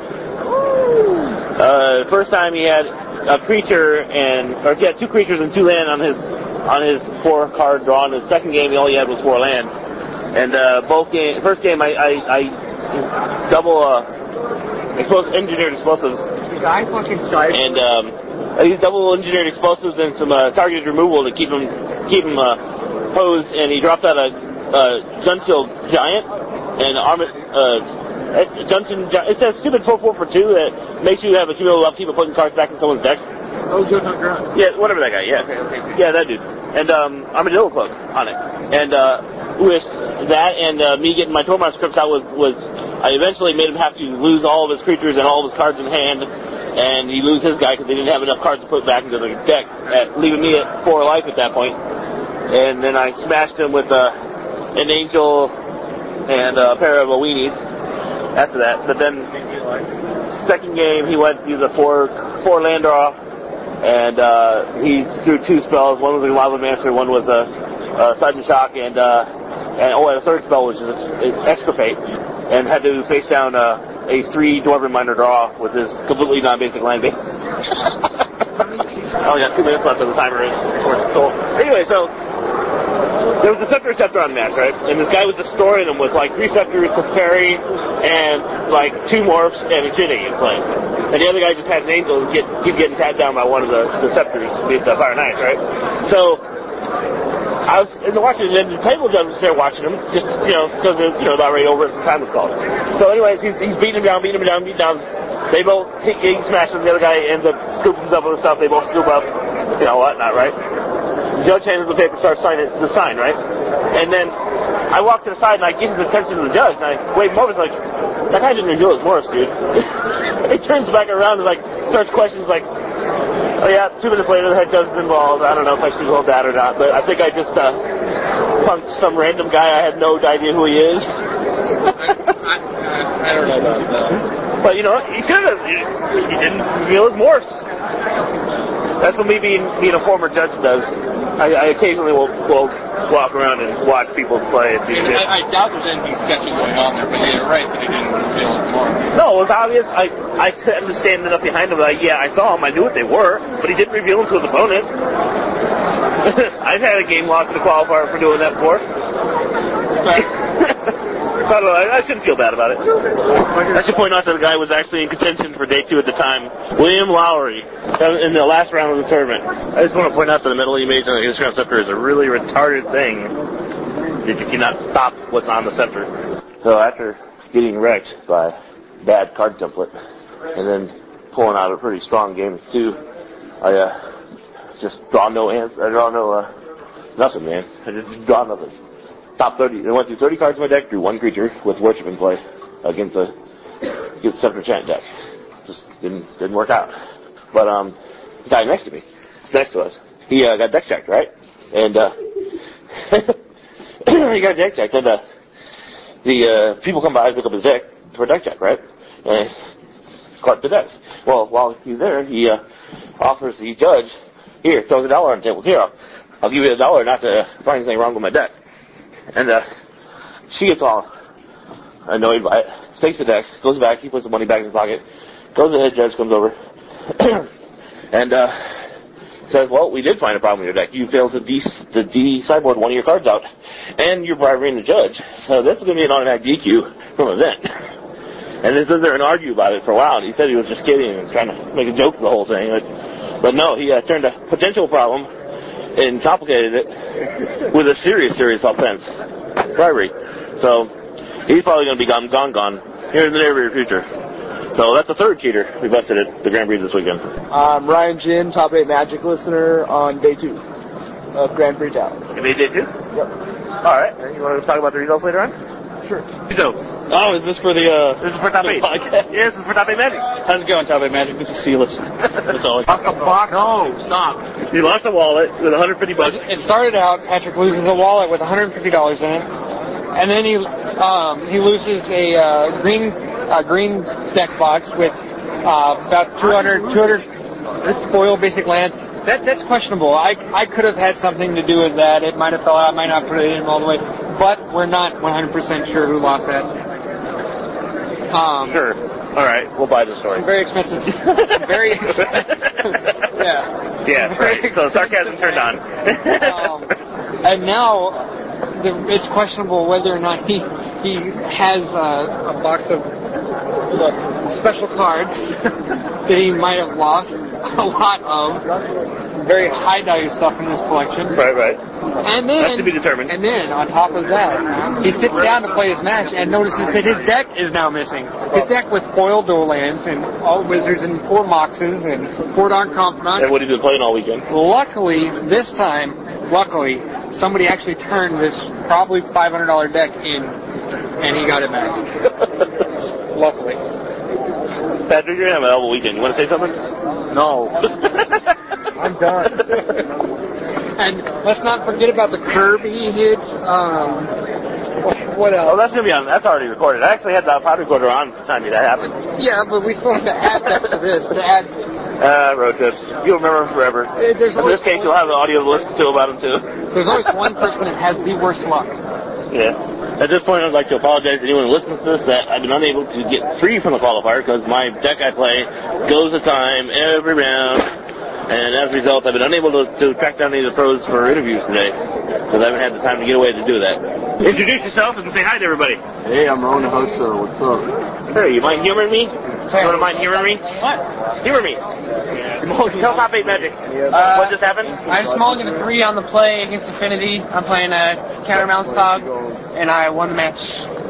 Uh, first time he had a creature and or he had two creatures and two land on his on his four card draw. In his second game, he only had was four land. And uh, both game, first game, I, I, I double uh, explosive, engineered explosives. I fucking sight. And um, I used double engineered explosives and some uh, targeted removal to keep him keep him uh, posed. And he dropped out a uh, Juntil Giant and Armit. Uh, Juntin, it's a stupid four four for two that makes you have a cumulative upkeep of putting cards back in someone's deck. Oh, Johan Grunt. Yeah, whatever that guy. Yeah, okay, okay. Yeah, that dude. And um, Armadillo Cloak on it. And uh, with that and uh, me getting my Tormar scripts out was, was I eventually made him have to lose all of his creatures and all of his cards in hand, and he lose his guy because they didn't have enough cards to put back into the deck, at, leaving me at four life at that point. And then I smashed him with uh, an Angel and a pair of Weenies after that. But then second game he went he was a four four land draw, and uh, he threw two spells. One was a Lava Mancer, one was a, a Sudden Shock, and uh, and oh, and a third spell which is Extirpate, and had to face down uh, a three Dwarven Miner draw with his completely non-basic land base. I only got two minutes left of the timer. So anyway, so there was a Scepter Scepter on match, right? And this guy was destroying them with like three Scepters with Parry and like two Morphs and a Jitty in play. And the other guy just had an Angel and get, keep getting tagged down by one of the, the Scepters with the Fire Knights, right? So I was in the watching, and the table judge was there watching him, just, you know, because they're, you know, about ready over as the time was called. So anyways, he's, he's beating him down, beating him down, beating him down. They both, he, he smashes him, the other guy ends up scooping up with the stuff, they both scoop up, you know, whatnot, right? The judge hands the paper, starts signing the sign, right? And then I walk to the side and I give his attention to the judge, and I wave him over, it's like, that guy didn't reveal his Morris, dude. He turns back around and like, starts questions like, oh yeah, two minutes later the head judge is involved. I don't know if I should hold that or not, but I think I just uh, punked some random guy. I had no idea who he is. I, I, I don't know about that. But you know, he should have. He, he didn't reveal his Morse. That's what me being being a former judge does. I, I occasionally will, will walk around and watch people play. And do shit. I, I doubt there's anything sketchy going on there, but yeah, you're right that he didn't reveal his Morse. No, it was obvious. I I was standing up behind him. Like, yeah, I saw him. I knew what they were, but he didn't reveal them to his opponent. I've had a game lost in a qualifier for doing that before. So I, don't know, I, I shouldn't feel bad about it. I should point out that the guy was actually in contention for day two at the time. William Lowry, in the last round of the tournament. I just want to point out that the metal image on the Instagram scepter is a really retarded thing that you cannot stop what's on the scepter. So after getting wrecked by bad card template, and then pulling out a pretty strong game too, I uh, just draw no answer. I draw no uh, nothing, man. I just draw nothing. Top thirty. I went through thirty cards in my deck, drew one creature with Worship in play against the against Scepter Chant deck. Just didn't didn't work out. but um, the guy next to me, next to us, he uh, got deck checked, right? And uh, he got deck checked, and uh, the uh, people come by to pick up his deck for deck check, right? And collect the decks. Well, while he's there, he uh, offers the judge, here, throws a dollar on the table. Here, I'll, I'll give you a dollar not to find anything wrong with my deck. And uh, she gets all annoyed by it, takes the decks, goes back, he puts the money back in his pocket, goes to the head judge, comes over, and uh, says, well, we did find a problem with your deck. You failed to de- to de-sideboard one of your cards out, and you're bribing the judge. So this is going to be an automatic D Q from an event. And they sit there and argue about it for a while, and he said he was just kidding and trying to make a joke of the whole thing. But, but no, he uh, turned a potential problem and complicated it with a serious, serious offense, bribery. So he's probably going to be gone, gone, gone here in the near future. So that's the third cheater we busted at the Grand Prix this weekend. I'm Ryan Jin, top eight Magic listener on day two of Grand Prix Dallas. You made day two? Yep. All right. You want to talk about the results later on? Sure. So, oh, is this for the, uh... This is for Top eight. Podcast? Yeah, this is for Top eight Magic. How's it going, Top eight Magic? This is Sealess. That's all. Off the box? No, stop. He lost a wallet with one hundred fifty bucks. It started out, Patrick loses a wallet with one hundred fifty dollars in it, and then he um, he loses a uh, green uh, green deck box with uh, about two hundred, two hundred foil basic lands. That that's questionable. I I could have had something to do with that. It might have fell out. I might not put it in all the way. But we're not one hundred percent sure who lost that. Um, sure. All right. We'll buy the story. Very expensive. Very expensive. Yeah. Yeah. Right. So sarcasm turned on. um, and now the, it's questionable whether or not he he has uh, a box of look, special cards that he might have lost a lot of very high value stuff in his collection. Right, right. And then, that's to be determined. And then, on top of that, he sits down to play his match and notices that his deck is now missing. His deck with foil dual lands and all wizards and four moxes and four darn confidants. And what have you been playing all weekend? Luckily, this time, luckily, somebody actually turned this probably five hundred dollars deck in, and he got it back. Luckily. Patrick, you're going to have a hell of a weekend. You want to say something? No. I'm done. And let's not forget about the curb he hit. Um, what else? Oh, that's going to be on. That's already recorded. I actually had the pod recorder on the time that happened. Yeah, but we still have to add that to this. To add. Uh, road trips. You'll remember them forever. Uh, there's In this case, you'll have the audio to listen to about them, too. There's always one person that has the worst luck. Yeah. At this point, I'd like to apologize to anyone who listens to this that I've been unable to get free from the qualifier because my deck I play goes a time every round, and as a result, I've been unable to, to track down any of the pros for interviews today because I haven't had the time to get away to do that. Introduce yourself and say hi to everybody. Hey, I'm Ron Hossa. What's up? Hey, you mind humoring me? You want to mind humoring me? What? Humor me. Tell Top eight Magic. Uh, what just happened? I'm smalling a three on the play against Affinity. I'm playing a Counterbalance Dog, and I won the match.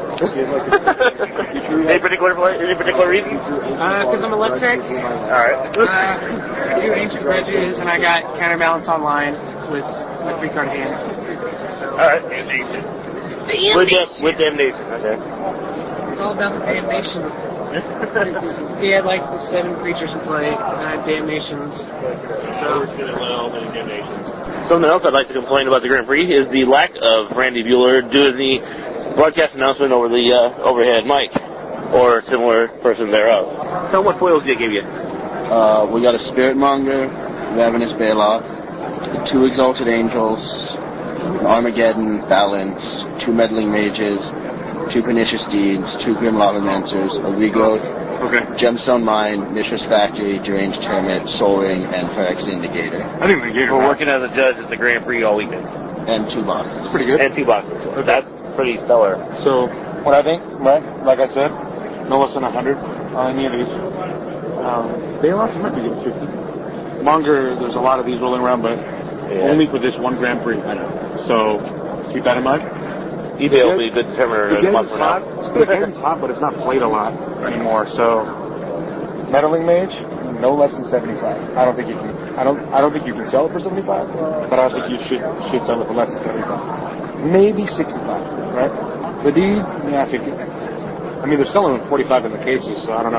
any particular any particular reason? Because uh, I'm electric. All right. Uh, I do Ancient Grudges, and I got Counterbalance online with my three card hand. So. All right. Damnation. With, with Damnation. Okay. It's all about the Damnation. He had like seven creatures in play, nine Damnations. So. Something else I'd like to complain about the Grand Prix is the lack of Randy Bueller doing the broadcast announcement over the uh, overhead mic or similar person thereof. Tell them what foils they gave you. Uh, we got a Spirit Monger, Ravenous Bailout, two Exalted Angels, Armageddon, Balance, two Meddling Mages, two Pernicious Deeds, two Grim Lavamancers, a Regrowth, okay. Gemstone Mine, Mishra's Factory, Deranged Hermit, Soul Ring, and Phyrex Indicator. I think we're working as a judge at the Grand Prix all weekend. And two boxes. That's pretty good. And two boxes. Okay. That's pretty stellar. So, what I think, right, like I said, no less than one hundred on any of these. Um, Bailout, you might be getting fifty. Monger, there's a lot of these rolling around, but yeah. only for this one Grand Prix. So, keep that in mind. eBay will be a good determiner in a month from now. The game's hot, but it's not played a lot anymore. So, Meddling Mage, no less than seventy-five. I don't think you can. I don't. I don't think you can sell it for seventy-five. But I don't think you should should sell it for less than seventy-five. Maybe sixty-five. Right? The deed, yeah, fifty. I mean, they're selling them forty-five in the cases, so I don't know.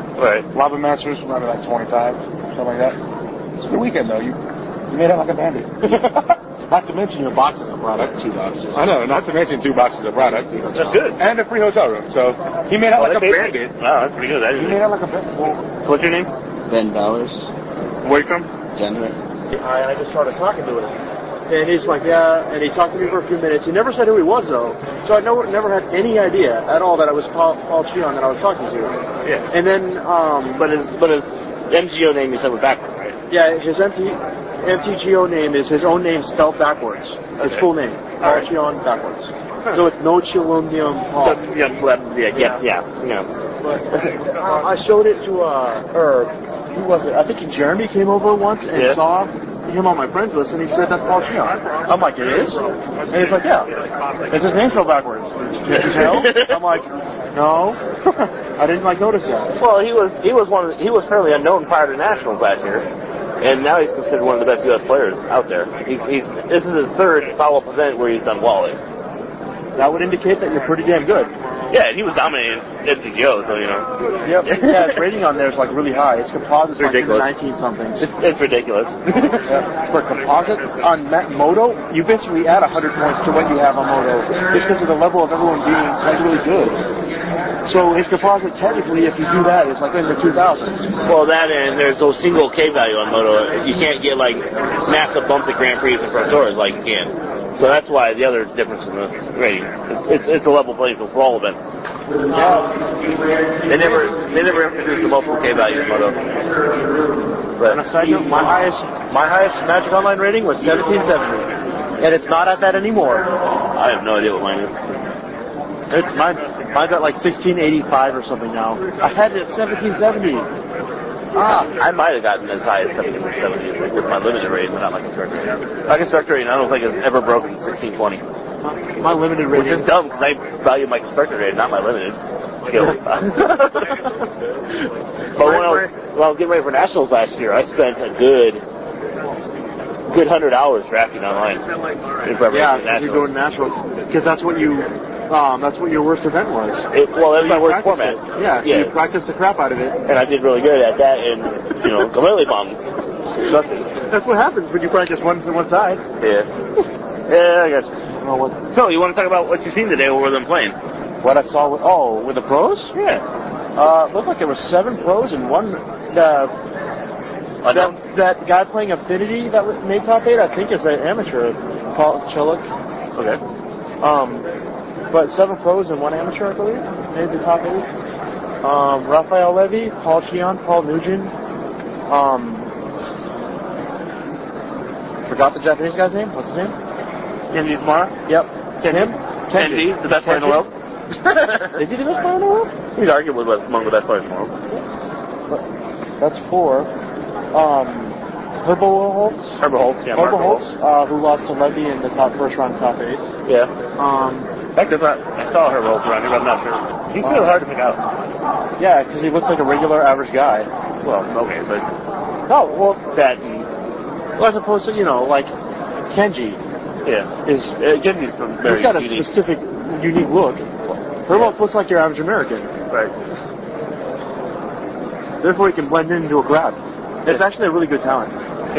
Right. Lava Masters, maybe like twenty-five, something like that. It's a good weekend, though. You, you made out like a bandit. Not to mention your boxes of product. Two boxes. I know, not to mention two boxes of product. That's good. And a free hotel room. So he made out Well, like a that's bandit. Wow, that's pretty good. That is He made out like a bandit. What's your name? Ben Bowers. Where you from? Denver. I, I just started talking to him. And he's like, yeah, and he talked to me for a few minutes. He never said who he was, though. So I never, never had any idea at all that it was Paul, Paul Cheon that I was talking to. Yeah. And then, um... But his, but his M G O name you said was backwards, right? Yeah, his M T, M T G O name is his own name spelled backwards. His Okay. full name. Paul right. Cheon backwards. So it's No Chilonium Paul. So, yeah, yeah, yeah, yeah, yeah. But uh, I showed it to, uh, or, who was it? I think Jeremy came over once and Yeah. saw him on my friends list, and he said that's Paul Cheon. I'm like, it is? And he's like, yeah. It's his name spelled backwards. Did you tell? I'm like, no. I didn't like notice that. Well, he was he was one of, he was fairly unknown prior to nationals last year, and now he's considered one of the best U S players out there. He's, he's this is his third follow-up event where he's done well. That would indicate that you're pretty damn good. Yeah, and he was dominating M T G O, so you know. Yep. Yeah, his rating on there is like really high. His composite's like ridiculous. nineteen something. It's, it's ridiculous. Yeah. For a composite on Ma- Moto, you basically add one hundred points to what you have on Moto, just because of the level of everyone being like really good. So his composite, technically, if you do that, is like in the two thousands. Well, that and there's no single K value on Moto. You can't get like massive bumps at Grand Prix and Pro Tours like you can. So that's why the other difference in the rating. It's, it's a level playing field for all events. They never they never introduced the multiple K value in Moto. But on a side note, my highest my highest Magic Online rating was seventeen seventy, and it's not at that anymore. I have no idea what mine is. It's mine. Mine got like sixteen eighty-five or something now. I had it at seventeen seventy. Ah, I might have gotten as high as seventeen seventy with my limited rating, but not my constructor rating. My constructor rating, I don't think it's ever broken sixteen twenty. My limited rating. Which is dumb because I value my constructor rating, not my limited skills. But when I was when I was getting ready for nationals last year, I spent a good good hundred hours drafting online in preparation Yeah, for nationals. you're going nationals because that's what you. Um, that's what your worst event was. It, well, that was my worst format. It. Yeah, so yeah. you practiced the crap out of it. And I did really good at that, and, you know, completely bombed. That's what happens when you practice one to one side. Yeah. Yeah, I guess. Oh, what? So, you want to talk about what you've seen today over them playing? What I saw with, oh, with the pros? Yeah. Uh, looked like there were seven pros and one, uh, that, that guy playing Affinity that was made top eight, I think is an amateur, Paul Chilik. Okay. Um, But seven pros and one amateur, I believe, made the top eight. Um, Raphael Levy, Paul Cheon, Paul Nugent. Um, forgot the Japanese guy's name. What's his name? Kenji Samara? Yep. Kenji? Him? Kenji, the best player in the world? Is he the best player in the world? He's arguably among the best players in the world. But that's four. Um, Herbo Holtz? Herbo Holtz, yeah. Herbo Holtz, uh, who lost to Levy in the top first round, top eight. Yeah. Um, In fact, I, thought, I saw her roll around here, but I'm not sure. He's really hard to pick out. Yeah, because he looks like a regular average guy. Well, okay, but... No, well... That... Well, as opposed to, you know, like, Kenji. Yeah. Is, uh, Kenji's very He's got a unique. specific, unique look. Herbo looks like your average American. Right. Therefore, he can blend into a crowd. It's actually a really good talent.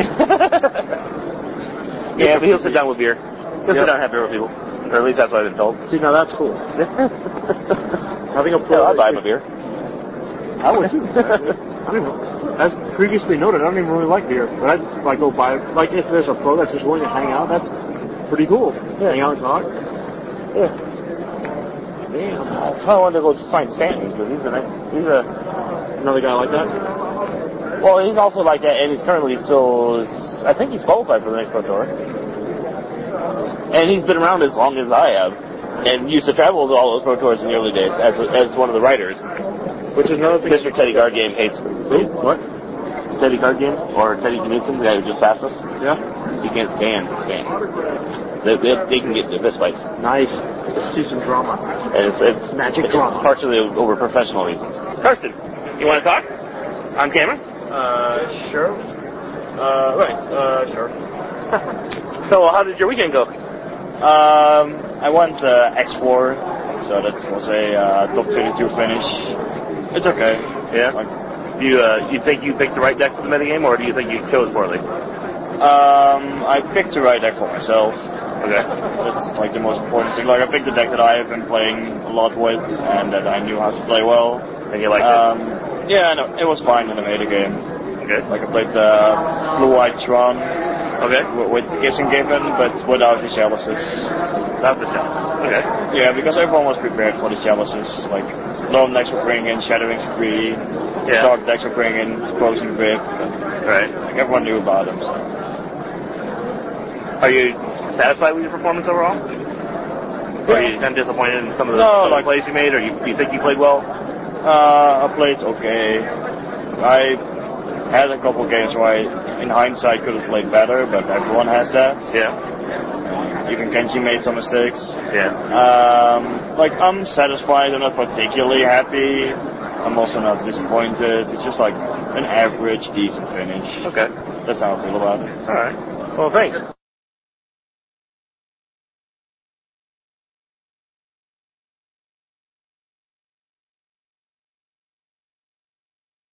Yeah, but he'll sit down with beer. He'll Yep. sit down and have beer with people. Or at least that's what I've been told. See, now that's cool. Having a pro... Yeah, I'd buy him a beer. I would too. I don't even, as previously noted, I don't even really like beer, but I'd like go buy. Like if there's a pro that's just willing to hang out, that's pretty cool. Yeah. Hang out and talk. Yeah. Damn. That's why I wanted to go find Stanton because he's a he's a another guy like that. Well, he's also like that, and he's currently still. I think he's qualified for the next Pro Tour, and he's been around as long as I have, and used to travel to all those Pro Tours in the early days as as one of the writers. Which is another thing. Mister Teddy Guard Game hates Who? What? Teddy Guard Game or Teddy Knudsen, the guy who just passed us. Yeah. He can't stand stand. They, they, they can get into fist fights. Nice. See some drama. And it's, it's magic it's drama. Partially over professional reasons. Karsten, you want to talk on camera? Uh, sure. Uh, right. Uh, sure. So, how did your weekend go? Um, I went uh, X four, so that was a uh, top twenty-two finish. It's okay. Yeah. Like, Do you uh, you think you picked the right deck for the metagame, or do you think you chose poorly? Um, I picked the right deck for myself. Okay. That's like the most important thing. Like I picked the deck that I have been playing a lot with, and that I knew how to play well. And you liked um, it? Yeah, no, it was fine in the metagame. Okay. Like I played uh, Blue White Tron. Okay. With Kissing Given, but without the chalices. Without the chalices. Okay. Yeah, because everyone was prepared for the chalices. Like Lone decks were bringing in Shadowing Spree. Yeah. Dark decks were bringing in Frozen Grip. Right. Like everyone knew about them. So. Are you satisfied with your performance overall? Or are you kind of disappointed in some of the, no, some of like, the plays you made, or you, you think you played well? Uh, I played okay. I had a couple games where I, in hindsight, could have played better, but everyone has that. Yeah. Even Kenji made some mistakes. Yeah. Um, like, I'm satisfied. I'm not particularly happy. I'm also not disappointed. It's just like an average, decent finish. Okay. That's how I feel about it. All right. Well, thanks.